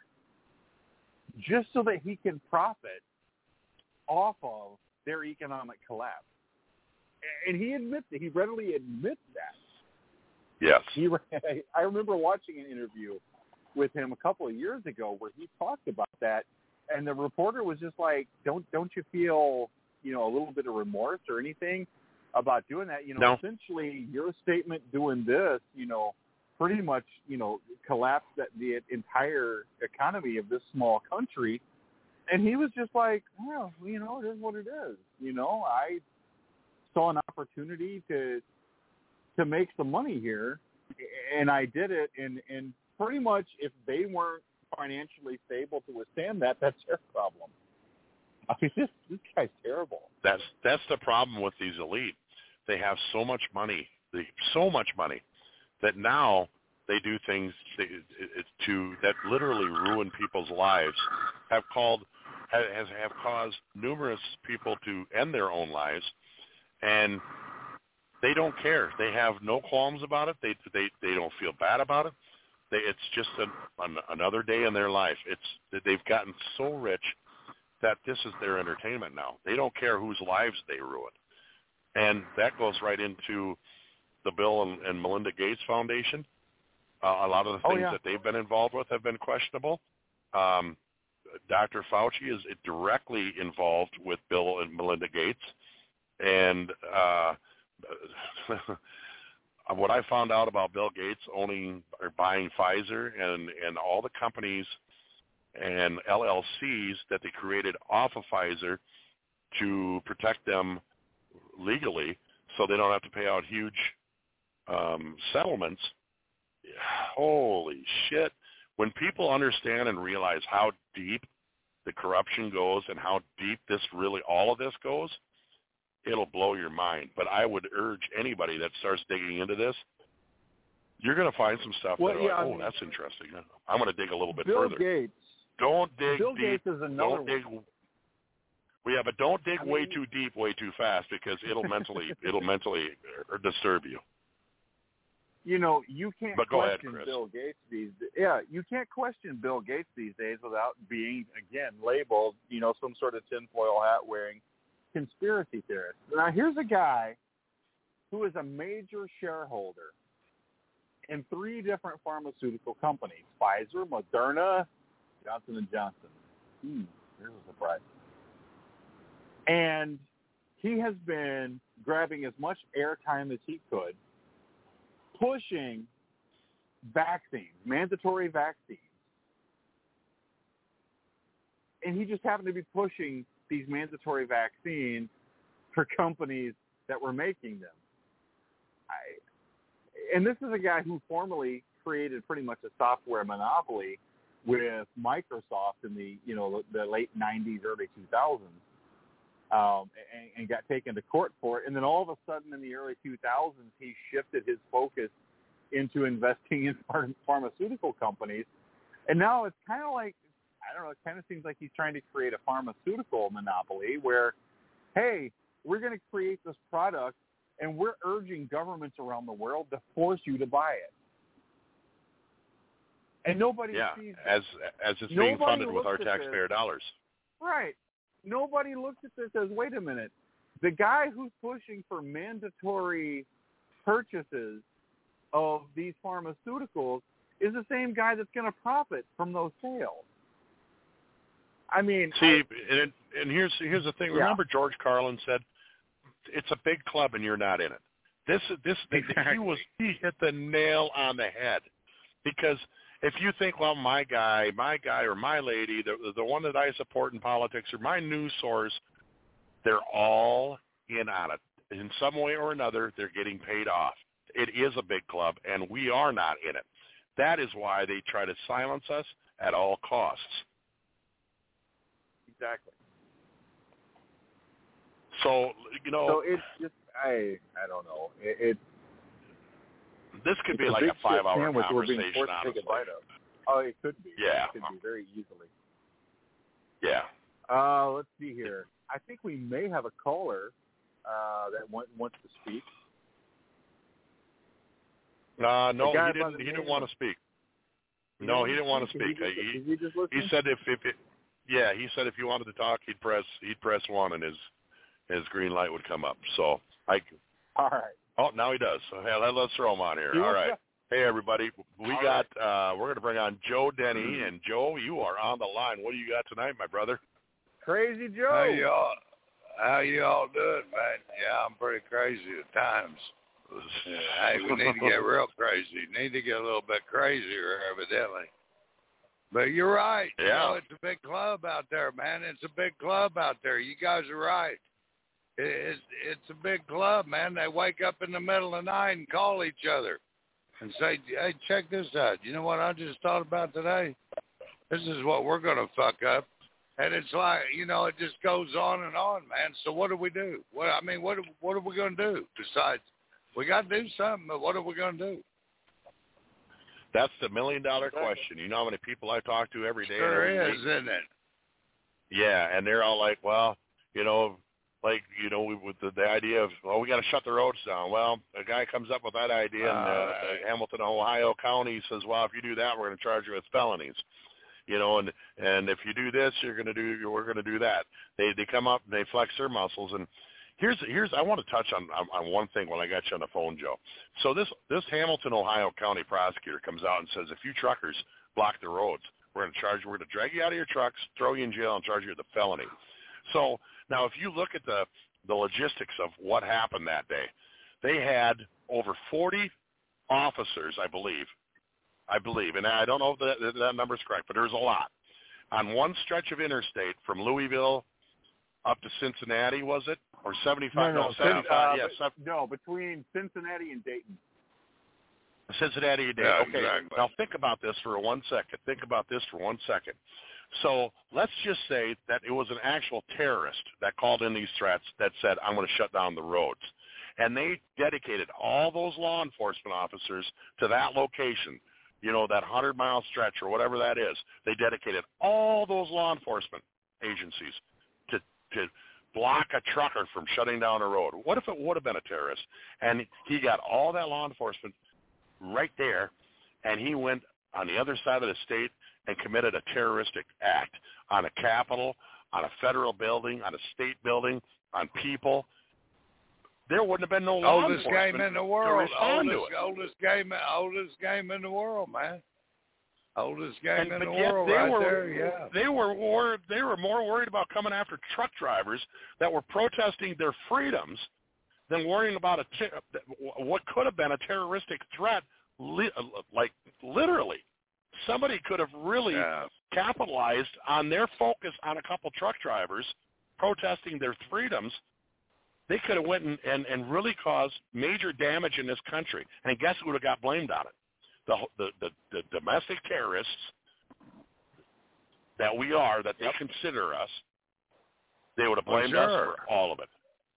just so that he can profit off of their economic collapse. And he admits it. He readily admits that. Yes. He, I remember watching an interview with him a couple of years ago where he talked about that, and the reporter was just like, "Don't don't you feel, you know, a little bit of remorse or anything about doing that? You know, No. essentially your statement doing this, you know, pretty much, you know, collapsed that, the entire economy of this small country." And he was just like, "Well, you know, it is what it is. You know, I saw an opportunity to to make some money here, and I did it. And, and pretty much if they weren't financially stable to withstand that, that's their problem." I mean, this, this guy's terrible. That's that's the problem with these elite. They have so much money, they, so much money, that now they do things to, to that literally ruin people's lives. Have called has have caused numerous people to end their own lives, and they don't care. They have no qualms about it. They they they don't feel bad about it. They, it's just an, an, another day in their life. It's they've gotten so rich that this is their entertainment now. They don't care whose lives they ruin, and that goes right into the Bill and, and Melinda Gates Foundation. Uh, a lot of the things oh, yeah. that they've been involved with have been questionable. Um, Doctor Fauci is directly involved with Bill and Melinda Gates, and uh, what I found out about Bill Gates owning or buying Pfizer and, and all the companies and L L Cs that they created off of Pfizer to protect them legally so they don't have to pay out huge um, settlements. Holy shit. When people understand and realize how deep the corruption goes and how deep this really, all of this goes, it'll blow your mind. But I would urge anybody that starts digging into this, you're going to find some stuff well, that are yeah, like, oh, I mean, that's interesting. I'm going to dig a little bit Bill further. Gates. Don't dig Bill deep. Gates is another don't one. dig. Well, yeah, but don't dig I way mean, too deep, way too fast, because it'll mentally, it'll mentally disturb you. You know, you can't But go ahead, question Chris. Bill Gates these yeah, you can't question Bill Gates these days without being, again, labeled, you know, some sort of tinfoil hat wearing conspiracy theorist. Now, here's a guy who is a major shareholder in three different pharmaceutical companies: Pfizer, Moderna, Johnson and Johnson. Hmm, here's a surprise. And he has been grabbing as much airtime as he could, pushing vaccines, mandatory vaccines. And he just happened to be pushing these mandatory vaccines for companies that were making them. I, and this is a guy who formerly created pretty much a software monopoly with Microsoft in the, you know, the late nineties, early two thousands, um, and, and got taken to court for it. And then all of a sudden in the early two thousands, he shifted his focus into investing in ph- pharmaceutical companies. And now it's kind of like, I don't know, it kind of seems like he's trying to create a pharmaceutical monopoly where, hey, we're going to create this product and we're urging governments around the world to force you to buy it. And nobody yeah, sees as as it's nobody being funded with looks our at taxpayer this. dollars. Right. Nobody looks at this as, wait a minute, the guy who's pushing for mandatory purchases of these pharmaceuticals is the same guy that's going to profit from those sales. I mean, see, I, and, and here's here's the thing. Yeah. Remember, George Carlin said, "It's a big club, and you're not in it." This this Exactly. he was he hit the nail on the head, because if you think, well, my guy, my guy, or my lady, the the one that I support in politics, or my news source, they're all in on it in some way or another. They're getting paid off. It is a big club, and we are not in it. That is why they try to silence us at all costs. exactly. So, you know, So it's just, I I don't know. It, it, this could it's be a like big a five-hour shit sandwich we're being conversation, forced to honestly. take a bite of. Oh, it could be. Yeah. It could be very easily. Yeah. Uh, let's see here. I think we may have a caller uh, that want, wants to speak. Uh, no, The guy he by didn't. the He name didn't want of- to speak. He No, he didn't didn't want to speak. speak. Is he just, He, is he just he listening? said if if it, yeah, he said if you wanted to talk, he'd press he'd press one, and his his green light would come up. So I. All right. Oh, now he does. So hey, let, let's throw him on here. He All was- right. Hey everybody, we All got uh, we're going to bring on Joe Denny, and Joe, you are on the line. What do you got tonight, my brother? Crazy Joe. How y'all, how y'all doing, man? Yeah, I'm pretty crazy at times. Yeah, hey, we need to get real crazy. Need to get a little bit crazier, evidently. But you're right. Yeah. You know, it's a big club out there, man. It's a big club out there. You guys are right. It's it's a big club, man. They wake up in the middle of the night and call each other and say, hey, check this out. You know what I just thought about today? This is what we're going to fuck up. And it's like, you know, it just goes on and on, man. So what do we do? What I mean, what what are we going to do besides? We got to do something, but what are we going to do? That's the million dollar question. You know how many people I talk to every day? Sure and every is, week? isn't it? Yeah, and they're all like, well, you know, like, you know, we, with the, the idea of, well, we got to shut the roads down. Well, a guy comes up with that idea, and uh, uh, Hamilton, Ohio County says, well, if you do that, we're going to charge you with felonies. You know, and and if you do this, you're going to do, we're going to do that. They they come up and they flex their muscles. And here's here's I want to touch on, on on one thing when I got you on the phone, Joe. So this this Hamilton, Ohio County prosecutor comes out and says, if you truckers block the roads, we're going to charge, we're going to drag you out of your trucks, throw you in jail, and charge you with a felony. So now, if you look at the the logistics of what happened that day, they had over forty officers, I believe. I believe, and I don't know if that, that number is correct, but there's a lot. On one stretch of interstate from Louisville up to Cincinnati, was it? Or seventy-five? No, no, no seventy-five, uh, yes. Yeah, no, between Cincinnati and Dayton. Cincinnati and Dayton. Yeah, okay, exactly. Now think about this for one second. Think about this for one second. So let's just say that it was an actual terrorist that called in these threats that said, I'm going to shut down the roads. And they dedicated all those law enforcement officers to that location, you know, that hundred-mile stretch or whatever that is. They dedicated all those law enforcement agencies to to block a trucker from shutting down a road. What if it would have been a terrorist? And he got all that law enforcement right there, and he went on the other side of the state and committed a terroristic act on a capitol, on a federal building, on a state building, on people. There wouldn't have been no law oldest enforcement game in the to world. respond Oldest, to it. oldest game, oldest game in the world, man. Oldest game And, in but the yet world, they right were, there. Yeah. They were worried, They were more worried about coming after truck drivers that were protesting their freedoms than worrying about a ter- what could have been a terroristic threat. Li- like literally, somebody could have really Yeah. capitalized on their focus on a couple truck drivers protesting their freedoms. They could have went and, and, and really caused major damage in this country. And guess who would have got blamed on it? The, the, the, the domestic terrorists that we are, that they yep. consider us, they would have blamed well, sure. us for all of it.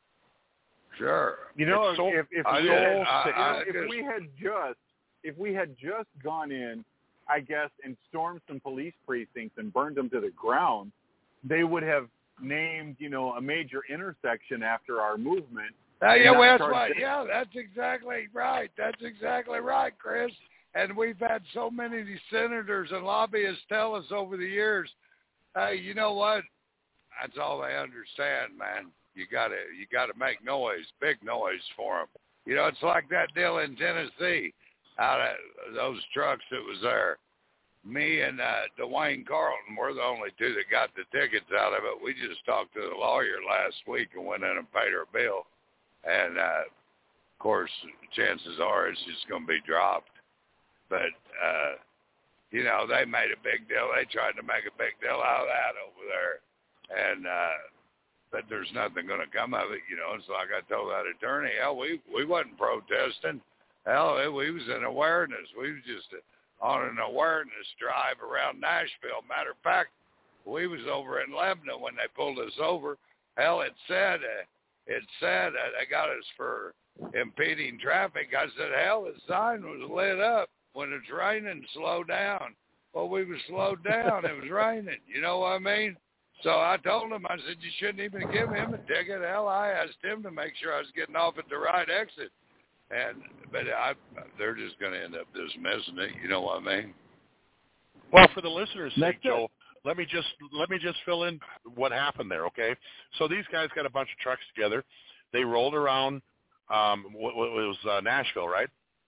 Sure. You know, if, so, if, if, I we did, had, I, I, if, if we had just if we had just gone in, I guess, and stormed some police precincts and burned them to the ground, they would have named, you know, a major intersection after our movement. Uh, yeah, well, that's right. Yeah, that's exactly right. That's exactly right, Chris. And we've had so many of these senators and lobbyists tell us over the years, hey, you know what? That's all they understand, man. You gotta, you gotta make noise, big noise for them. You know, it's like that deal in Tennessee, out of those trucks that was there. Me and uh, Dwayne Carlton, we're the only two that got the tickets out of it. We just talked to the lawyer last week and went in and paid our bill. And, uh, of course, chances are it's just going to be dropped. But, uh, you know, they made a big deal. They tried to make a big deal out of that over there. And, uh, but there's nothing going to come of it, you know. It's like I told that attorney, hell, we, we wasn't protesting. Hell, it, we was in awareness. We was just on an awareness drive around Nashville. Matter of fact, we was over in Lebanon when they pulled us over. Hell, it said, uh, it said uh, they got us for impeding traffic. I said, hell, the sign was lit up. When it's raining, slow down. Well, we was slowed down. It was raining. You know what I mean? So I told him, I said, you shouldn't even give him a ticket. Hell, I asked him to make sure I was getting off at the right exit. And but I, they're just going to end up dismissing it. You know what I mean? Well, for the listeners' sake, Joe, let me just let me just fill in what happened there, okay? So these guys got a bunch of trucks together. They rolled around. Um, what, what was uh, Nashville, right?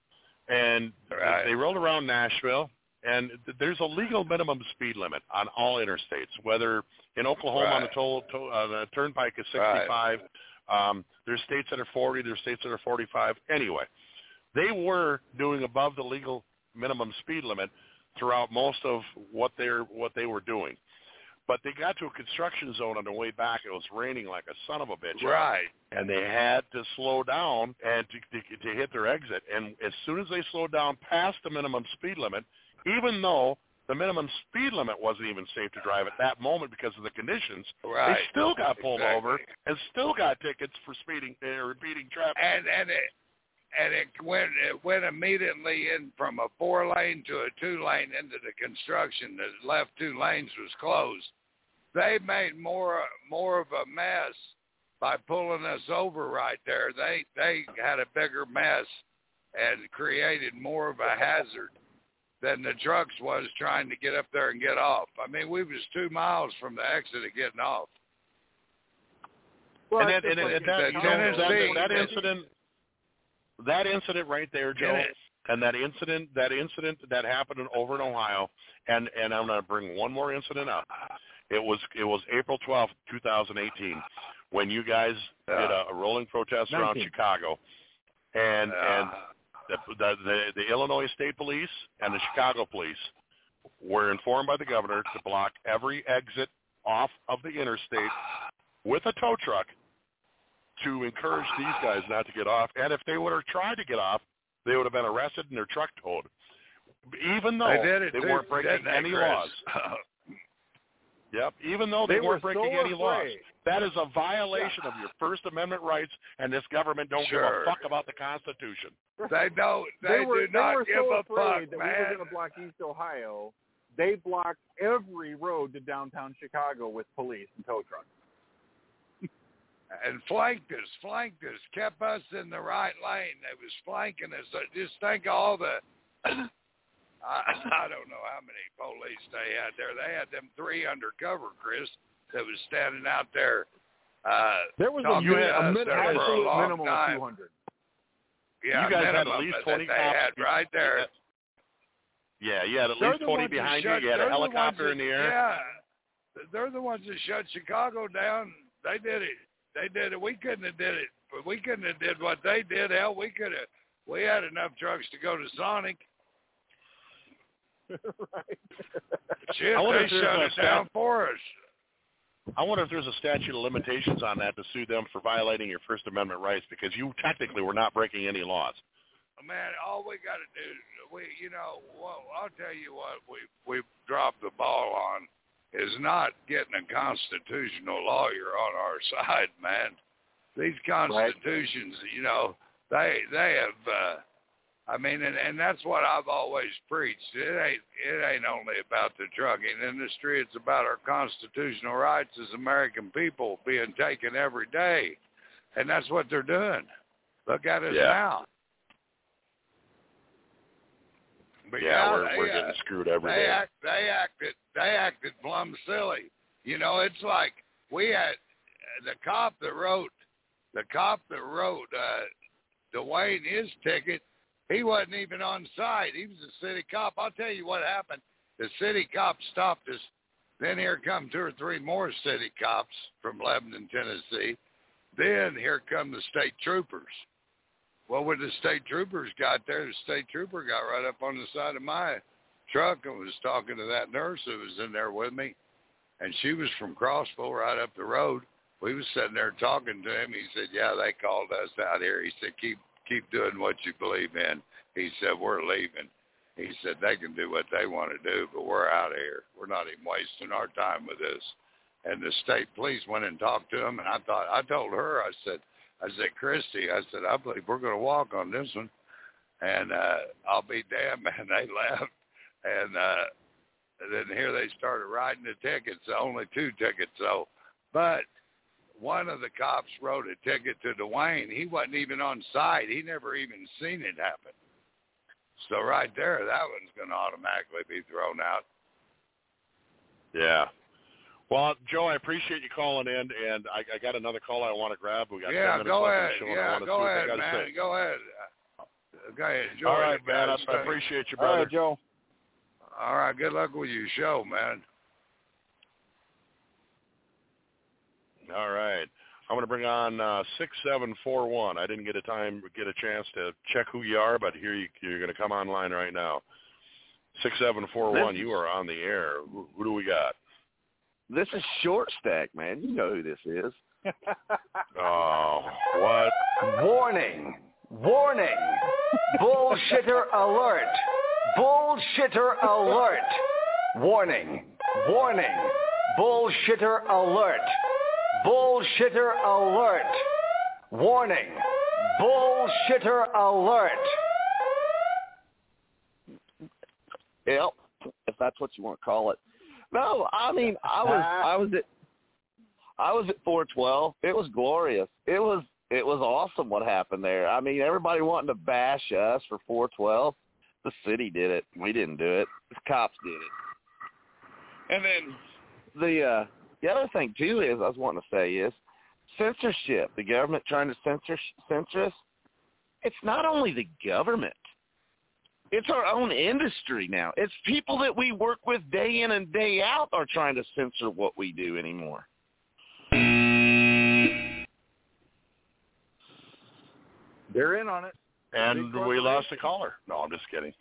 And right. they rolled around Nashville. And there's a legal minimum speed limit on all interstates, whether in Oklahoma right. on the toll, toll uh, the turnpike is sixty-five. Right. Um, there's states that are forty. There's states that are forty-five. Anyway, they were doing above the legal minimum speed limit throughout most of what they're what they were doing. But they got to a construction zone on the way back. It was raining like a son of a bitch. Right. And they had to slow down and to, to, to hit their exit. And as soon as they slowed down past the minimum speed limit, even though the minimum speed limit wasn't even safe to drive at that moment because of the conditions, right. they still got pulled exactly. over and still got tickets for speeding or uh, impeding traffic. And and it and it went it went immediately in from a four lane to a two lane into the construction. The left two lanes was closed. they made more more of a mess by pulling us over right there. They they had a bigger mess and created more of a hazard than the trucks was trying to get up there and get off. I mean, we was two miles from the exit of getting off. Well, and that, and, and that, you know, that, that incident, that incident right there, Joe, and that incident, that incident that happened in, over in Ohio, and and I'm going to bring one more incident up. It was it was April twelfth, twenty eighteen, when you guys did a, a rolling protest around Chicago, and and the, the the the Illinois State Police and the Chicago Police were informed by the governor to block every exit off of the interstate with a tow truck to encourage these guys not to get off. And if they would have tried to get off, they would have been arrested and their truck towed, even though they, did it they too, weren't breaking they, any Chris? laws. Yep, even though they, they weren't were breaking so any laws. afraid. That is a violation yeah. of your First Amendment rights, and this government don't sure. give a fuck about the Constitution. They don't. They, they were, do not they were give so a afraid fuck, that man. we were going to block East Ohio. They blocked every road to downtown Chicago with police and tow trucks. And flanked us, flanked us, kept us in the right lane. They was flanking us. Just think of all the, I, I don't know how many police they had there. They had them three undercover, Chris, that was standing out there. Uh, there was a, min- a, min- there for a long minimum time. of two hundred. Yeah, you guys had at minimum least that twenty they cops. had right there. Yeah, you had at They're least the twenty ones that behind shut- you. You had a they're the helicopter ones in the that- air. Yeah, they're the ones that shut Chicago down. They did it. They did it. We couldn't have did it, but we couldn't have did what they did. Hell, we could have. We had enough trucks to go to Sonic. Right. Shit, I wonder they if there's shut a it stat- down for us. I wonder if there's a statute of limitations on that to sue them for violating your First Amendment rights, because you technically were not breaking any laws. Man, all we got to do, we, you know, well, I'll tell you what we we dropped the ball on is not getting a constitutional lawyer on our side, man. These constitutions, right. you know, they they have. Uh, I mean, and, and that's what I've always preached. It ain't it ain't only about the trucking industry. It's about our constitutional rights as American people being taken every day, and that's what they're doing. Look at us yeah. now. But yeah, yeah, we're they, we're getting uh, screwed every they day. Act, they acted they acted plumb silly. You know, it's like we had the cop that wrote the cop that wrote uh, Dwayne his ticket. He wasn't even on site. He was a city cop. I'll tell you what happened. The city cop stopped us. Then here come two or three more city cops from Lebanon, Tennessee. Then here come the state troopers. Well, when the state troopers got there, the state trooper got right up on the side of my truck and was talking to that nurse who was in there with me. And she was from Crossville, right up the road. We was sitting there talking to him. He said, yeah, they called us out here. He said, keep keep doing what you believe in. He said, we're leaving. He said, they can do what they want to do, but we're out of here. We're not even wasting our time with this. And the state police went and talked to him, and I thought, I told her, I said, I said, Christy, I said, I believe we're going to walk on this one. And uh, I'll be damned, man, they left. And uh, then here they started writing the tickets, only two tickets, though. But one of the cops wrote a ticket to Dwayne. He wasn't even on site. He never even seen it happen. So right there, that one's going to automatically be thrown out. Yeah. Well, Joe, I appreciate you calling in, and I, I got another call I want to grab. We got yeah, ten minutes go left ahead. in the show, and I Yeah, want to go see what ahead, they got man. to say. Go ahead. Go ahead. Enjoy All right, it, man. I, guys. I appreciate you, brother. All right, Joe. All right. Good luck with your show, man. All right. I'm going to bring on uh, six seven four one. I didn't get a time, get a chance to check who you are, but here you, you're going to come online right now. six seven four one, you are on the air. Who, who do we got? This is Short Stack, man. You know who this is. Oh, what? Warning. Warning. Bullshitter alert. Bullshitter alert. Warning. Warning. Bullshitter alert. Bullshitter alert. Warning. Bullshitter alert. Yep, if that's what you want to call it. No, I mean, I was, I was at, I was at four twelve. It was glorious. It was, it was awesome what happened there. I mean, everybody wanting to bash us for four twelve. The city did it. We didn't do it. The cops did it. And then the uh, the other thing too is I was wanting to say is censorship. The government trying to censor censor us. It's not only the government. It's our own industry now. It's people that we work with day in and day out are trying to censor what we do anymore. They're in on it. And we lost a caller. No, I'm just kidding.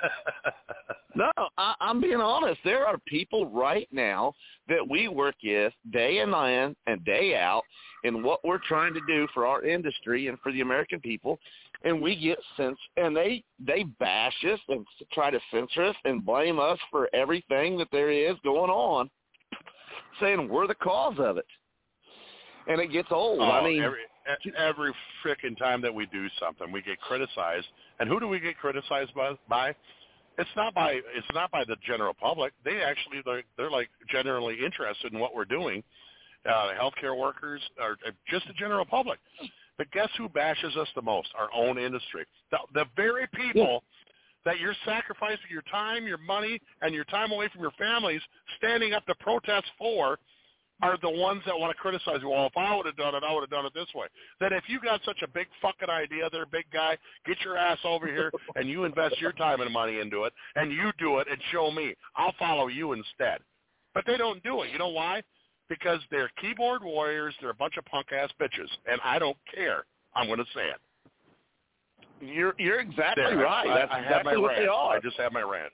No, I, I'm being honest. There are people right now that we work with day in and day out in what we're trying to do for our industry and for the American people, and we get sense, and they they bash us and try to censor us and blame us for everything that there is going on, saying we're the cause of it. And it gets old. Oh, I mean, every every frickin' time that we do something, we get criticized. And who do we get criticized by? by? It's not by it's not by the general public. They actually they're, they're like generally interested in what we're doing. Uh, healthcare workers or just the general public. But guess who bashes us the most? Our own industry. The, the very people that you're sacrificing your time, your money, and your time away from your families, standing up to protest for, are the ones that want to criticize you. Well, if I would have done it, I would have done it this way. Then if you got such a big fucking idea there, big guy, get your ass over here and you invest your time and money into it, and you do it and show me. I'll follow you instead. But they don't do it. You know why? Because they're keyboard warriors. They're a bunch of punk-ass bitches, and I don't care. I'm going to say it. You're you're exactly there, right. I, That's I have exactly my what rant. they are. I just have my rant.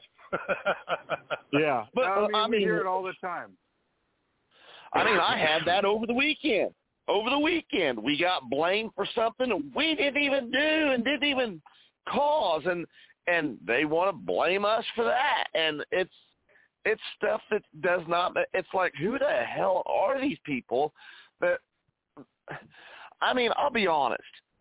Yeah, but I mean, I we mean, hear it all the time. I mean, I had that over the weekend. Over the weekend, we got blamed for something we didn't even do and didn't even cause, and and they want to blame us for that. And it's it's stuff that does not. It's like, who the hell are these people? That I mean, I'll be honest.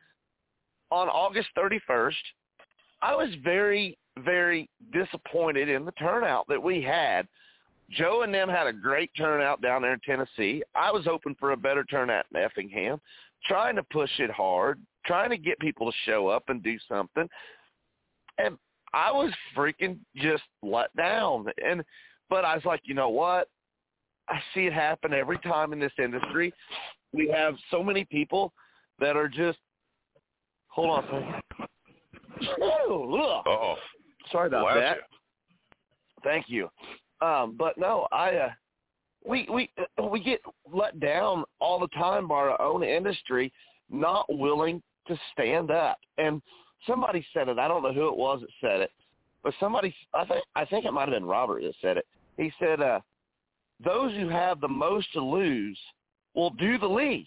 On August thirty-first, I was very, very disappointed in the turnout that we had. Joe and them had a great turnout down there in Tennessee. I was hoping for a better turnout in Effingham, trying to push it hard, trying to get people to show up and do something. And I was freaking just let down. And but I was like, you know what? I see it happen every time in this industry. We have so many people that are just – hold on a second. Oh, Uh-oh. Sorry about Bless that. you. Thank you. Um, but no, I uh, we we we get let down all the time by our own industry, not willing to stand up. And somebody said it. I don't know who it was that said it, but somebody. I think I think it might have been Robert that said it. He said, uh, "Those who have the most to lose will do the least."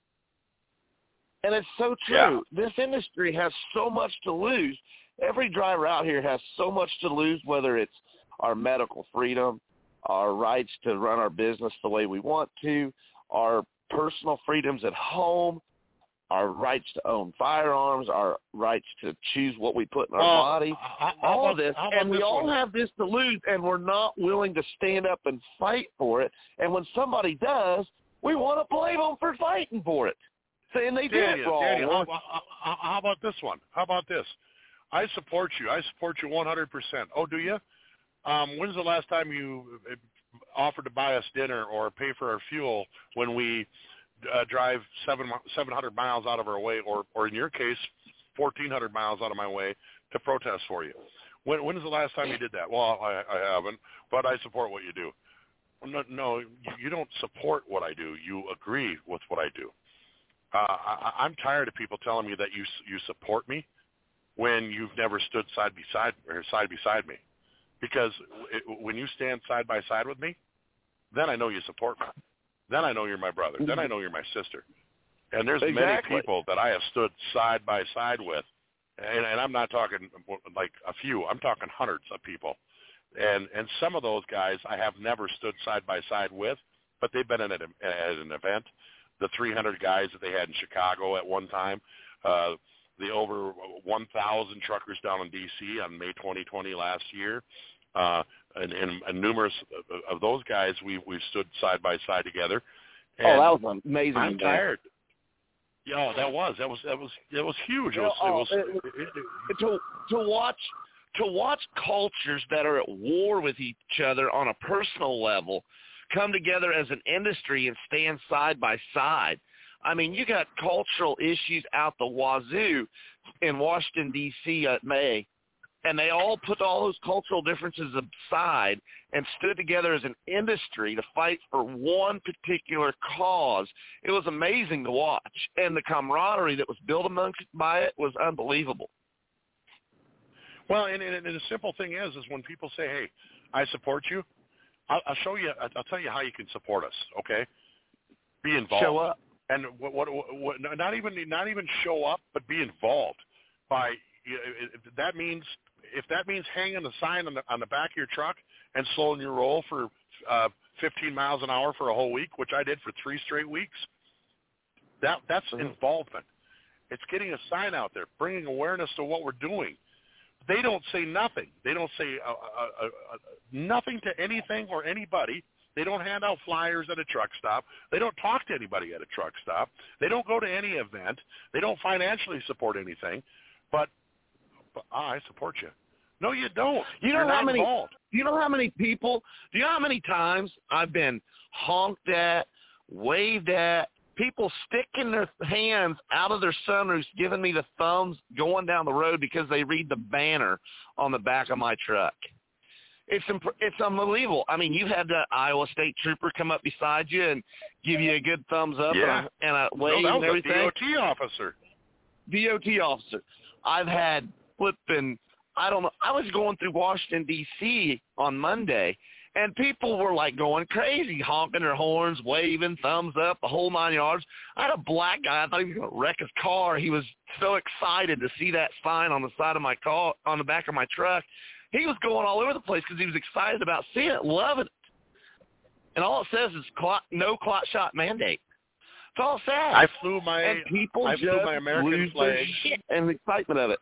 And it's so true. Yeah. This industry has so much to lose. Every driver out here has so much to lose, whether it's our medical freedom, our rights to run our business the way we want to, our personal freedoms at home, our rights to own firearms, our rights to choose what we put in our well, body, how, all how of this. about, And we this all one? have this to lose, and we're not willing to stand up and fight for it. And when somebody does, we want to blame them for fighting for it, saying they Daniel, did it wrong. Daniel, how, how, how about this one? How about this? I support you. I support you one hundred percent. Oh, do you? Um, when's the last time you offered to buy us dinner or pay for our fuel when we uh, drive seven seven hundred miles out of our way, or, or in your case, fourteen hundred miles out of my way to protest for you? When when is the last time you did that? Well, I, I haven't, but I support what you do. No, no, you don't support what I do. You agree with what I do. Uh, I, I'm tired of people telling me that you you support me when you've never stood side beside or side beside me. Because it, when you stand side by side with me, then I know you support me. Then I know you're my brother. Then I know you're my sister. And there's Exactly. many people that I have stood side by side with, and, and I'm not talking like a few. I'm talking hundreds of people. And and some of those guys I have never stood side by side with, but they've been at an, at an event. The three hundred guys that they had in Chicago at one time, uh, the over one thousand truckers down in D C on May twenty twenty last year, uh, and, and, and numerous of, of those guys, we we stood side by side together. And oh, that was amazing. I'm tired. Yeah, that was that was that was that was huge. It was, it was, it, it, it, to to watch to watch cultures that are at war with each other on a personal level come together as an industry and stand side by side. I mean, you got cultural issues out the wazoo in Washington, D C at May, and they all put all those cultural differences aside and stood together as an industry to fight for one particular cause. It was amazing to watch, and the camaraderie that was built amongst by it was unbelievable. Well, and, and, and the simple thing is, is when people say, hey, I support you, I'll, I'll show you, I'll tell you how you can support us, okay? Be involved. Show up. And what, what, what, not even not even show up, but be involved. By that means if that means hanging a sign on the on the back of your truck and slowing your roll for uh, fifteen miles an hour for a whole week, which I did for three straight weeks, that that's mm-hmm. involvement. It's getting a sign out there, bringing awareness to what we're doing. They don't say nothing. They don't say uh, uh, uh, nothing to anything or anybody. They don't hand out flyers at a truck stop. They don't talk to anybody at a truck stop. They don't go to any event. They don't financially support anything. But, but oh, I support you. No, you don't. You know You're how not many? involved. Do you know how many people? Do you know how many times I've been honked at, waved at? People sticking their hands out of their sunroofs, giving me the thumbs, going down the road because they read the banner on the back of my truck. It's imp- it's unbelievable. I mean, you've had the Iowa State Trooper come up beside you and give you a good thumbs up yeah. and, a, and a wave no, that was and everything. A D O T officer. D O T officer. I've had flipping, I don't know, I was going through Washington, D C on Monday, and people were like going crazy, honking their horns, waving, thumbs up, the whole nine yards. I had a black guy. I thought he was going to wreck his car. He was so excited to see that sign on the side of my car, on the back of my truck. He was going all over the place because he was excited about seeing it, loving it. And all it says is clot, no clot shot mandate. It's all sad. I flew my and people I just flew my American lose flag their shit and the excitement of it.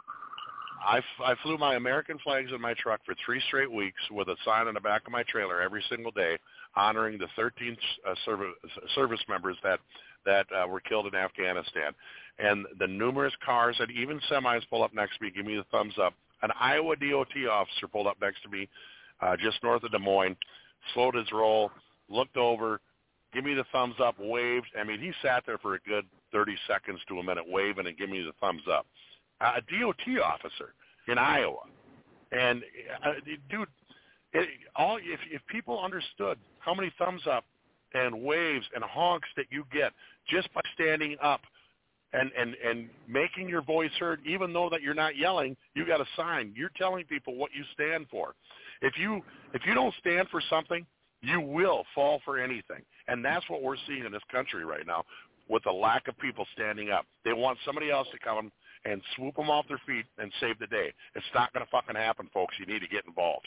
I, f- I flew my American flags in my truck for three straight weeks with a sign on the back of my trailer every single day, honoring the thirteen uh, service service members that that uh, were killed in Afghanistan, and the numerous cars and even semis pull up next to me, give me the thumbs up. An Iowa D O T officer pulled up next to me, uh, just north of Des Moines, slowed his roll, looked over, give me the thumbs up, waved. I mean, he sat there for a good thirty seconds to a minute waving and giving me the thumbs up. Uh, a D O T officer in Iowa. And, uh, dude, it, all if, if people understood how many thumbs up and waves and honks that you get just by standing up and, and, and making your voice heard, even though that you're not yelling, you got a sign. You're telling people what you stand for. If you if you don't stand for something, you will fall for anything. And that's what we're seeing in this country right now with the lack of people standing up. They want somebody else to come and swoop them off their feet and save the day. It's not going to fucking happen, folks. You need to get involved.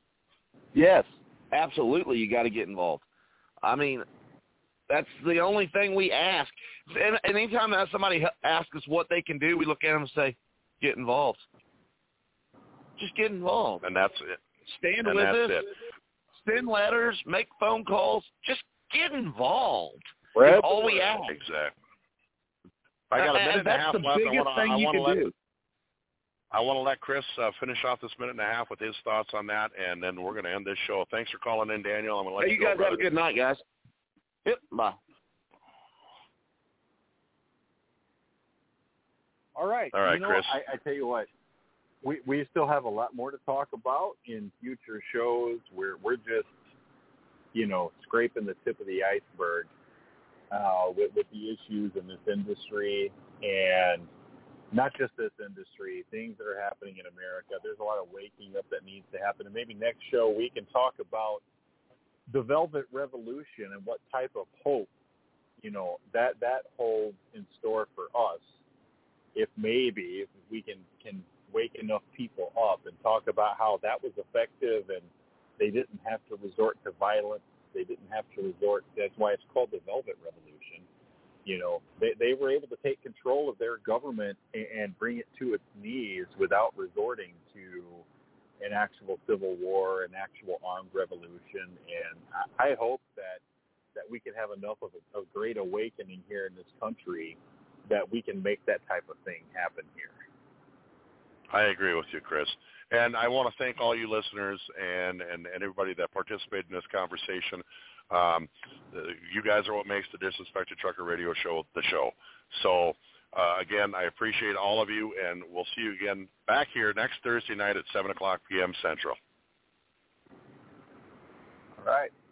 Yes, absolutely. You got to get involved. I mean, that's the only thing we ask. And, and anytime that somebody asks us what they can do, we look at them and say, get involved. Just get involved. And that's it. Stand and with that's us. It. Send letters. Make phone calls. Just get involved. Right. That's all we ask. Exactly. I got a minute and, and a half left. I That's the biggest thing you can let, do. I want to let Chris uh, finish off this minute and a half with his thoughts on that, and then we're going to end this show. Thanks for calling in, Daniel. I'm going to let hey, you, you go, guys brother. have a good night, guys. Yep, bye. All right. All right, you know, Chris. I, I tell you what, we we still have a lot more to talk about in future shows. We're we're just, you know, scraping the tip of the iceberg uh, with with the issues in this industry, and not just this industry, things that are happening in America. There's a lot of waking up that needs to happen, and maybe next show we can talk about the Velvet Revolution and what type of hope, you know, that that holds in store for us. If maybe if we can, can wake enough people up and talk about how that was effective and they didn't have to resort to violence. They didn't have to resort. That's why it's called the Velvet Revolution. You know, they, they were able to take control of their government and, and bring it to its knees without resorting to an actual civil war, an actual armed revolution. And I, I hope that that we can have enough of a, a great awakening here in this country that we can make that type of thing happen here. I agree with you, Chris. And I want to thank all you listeners and, and, and everybody that participated in this conversation. Um, you guys are what makes the Disrespected Trucker Radio Show the show. So, uh, again, I appreciate all of you, and we'll see you again back here next Thursday night at seven o'clock p.m. Central. All right.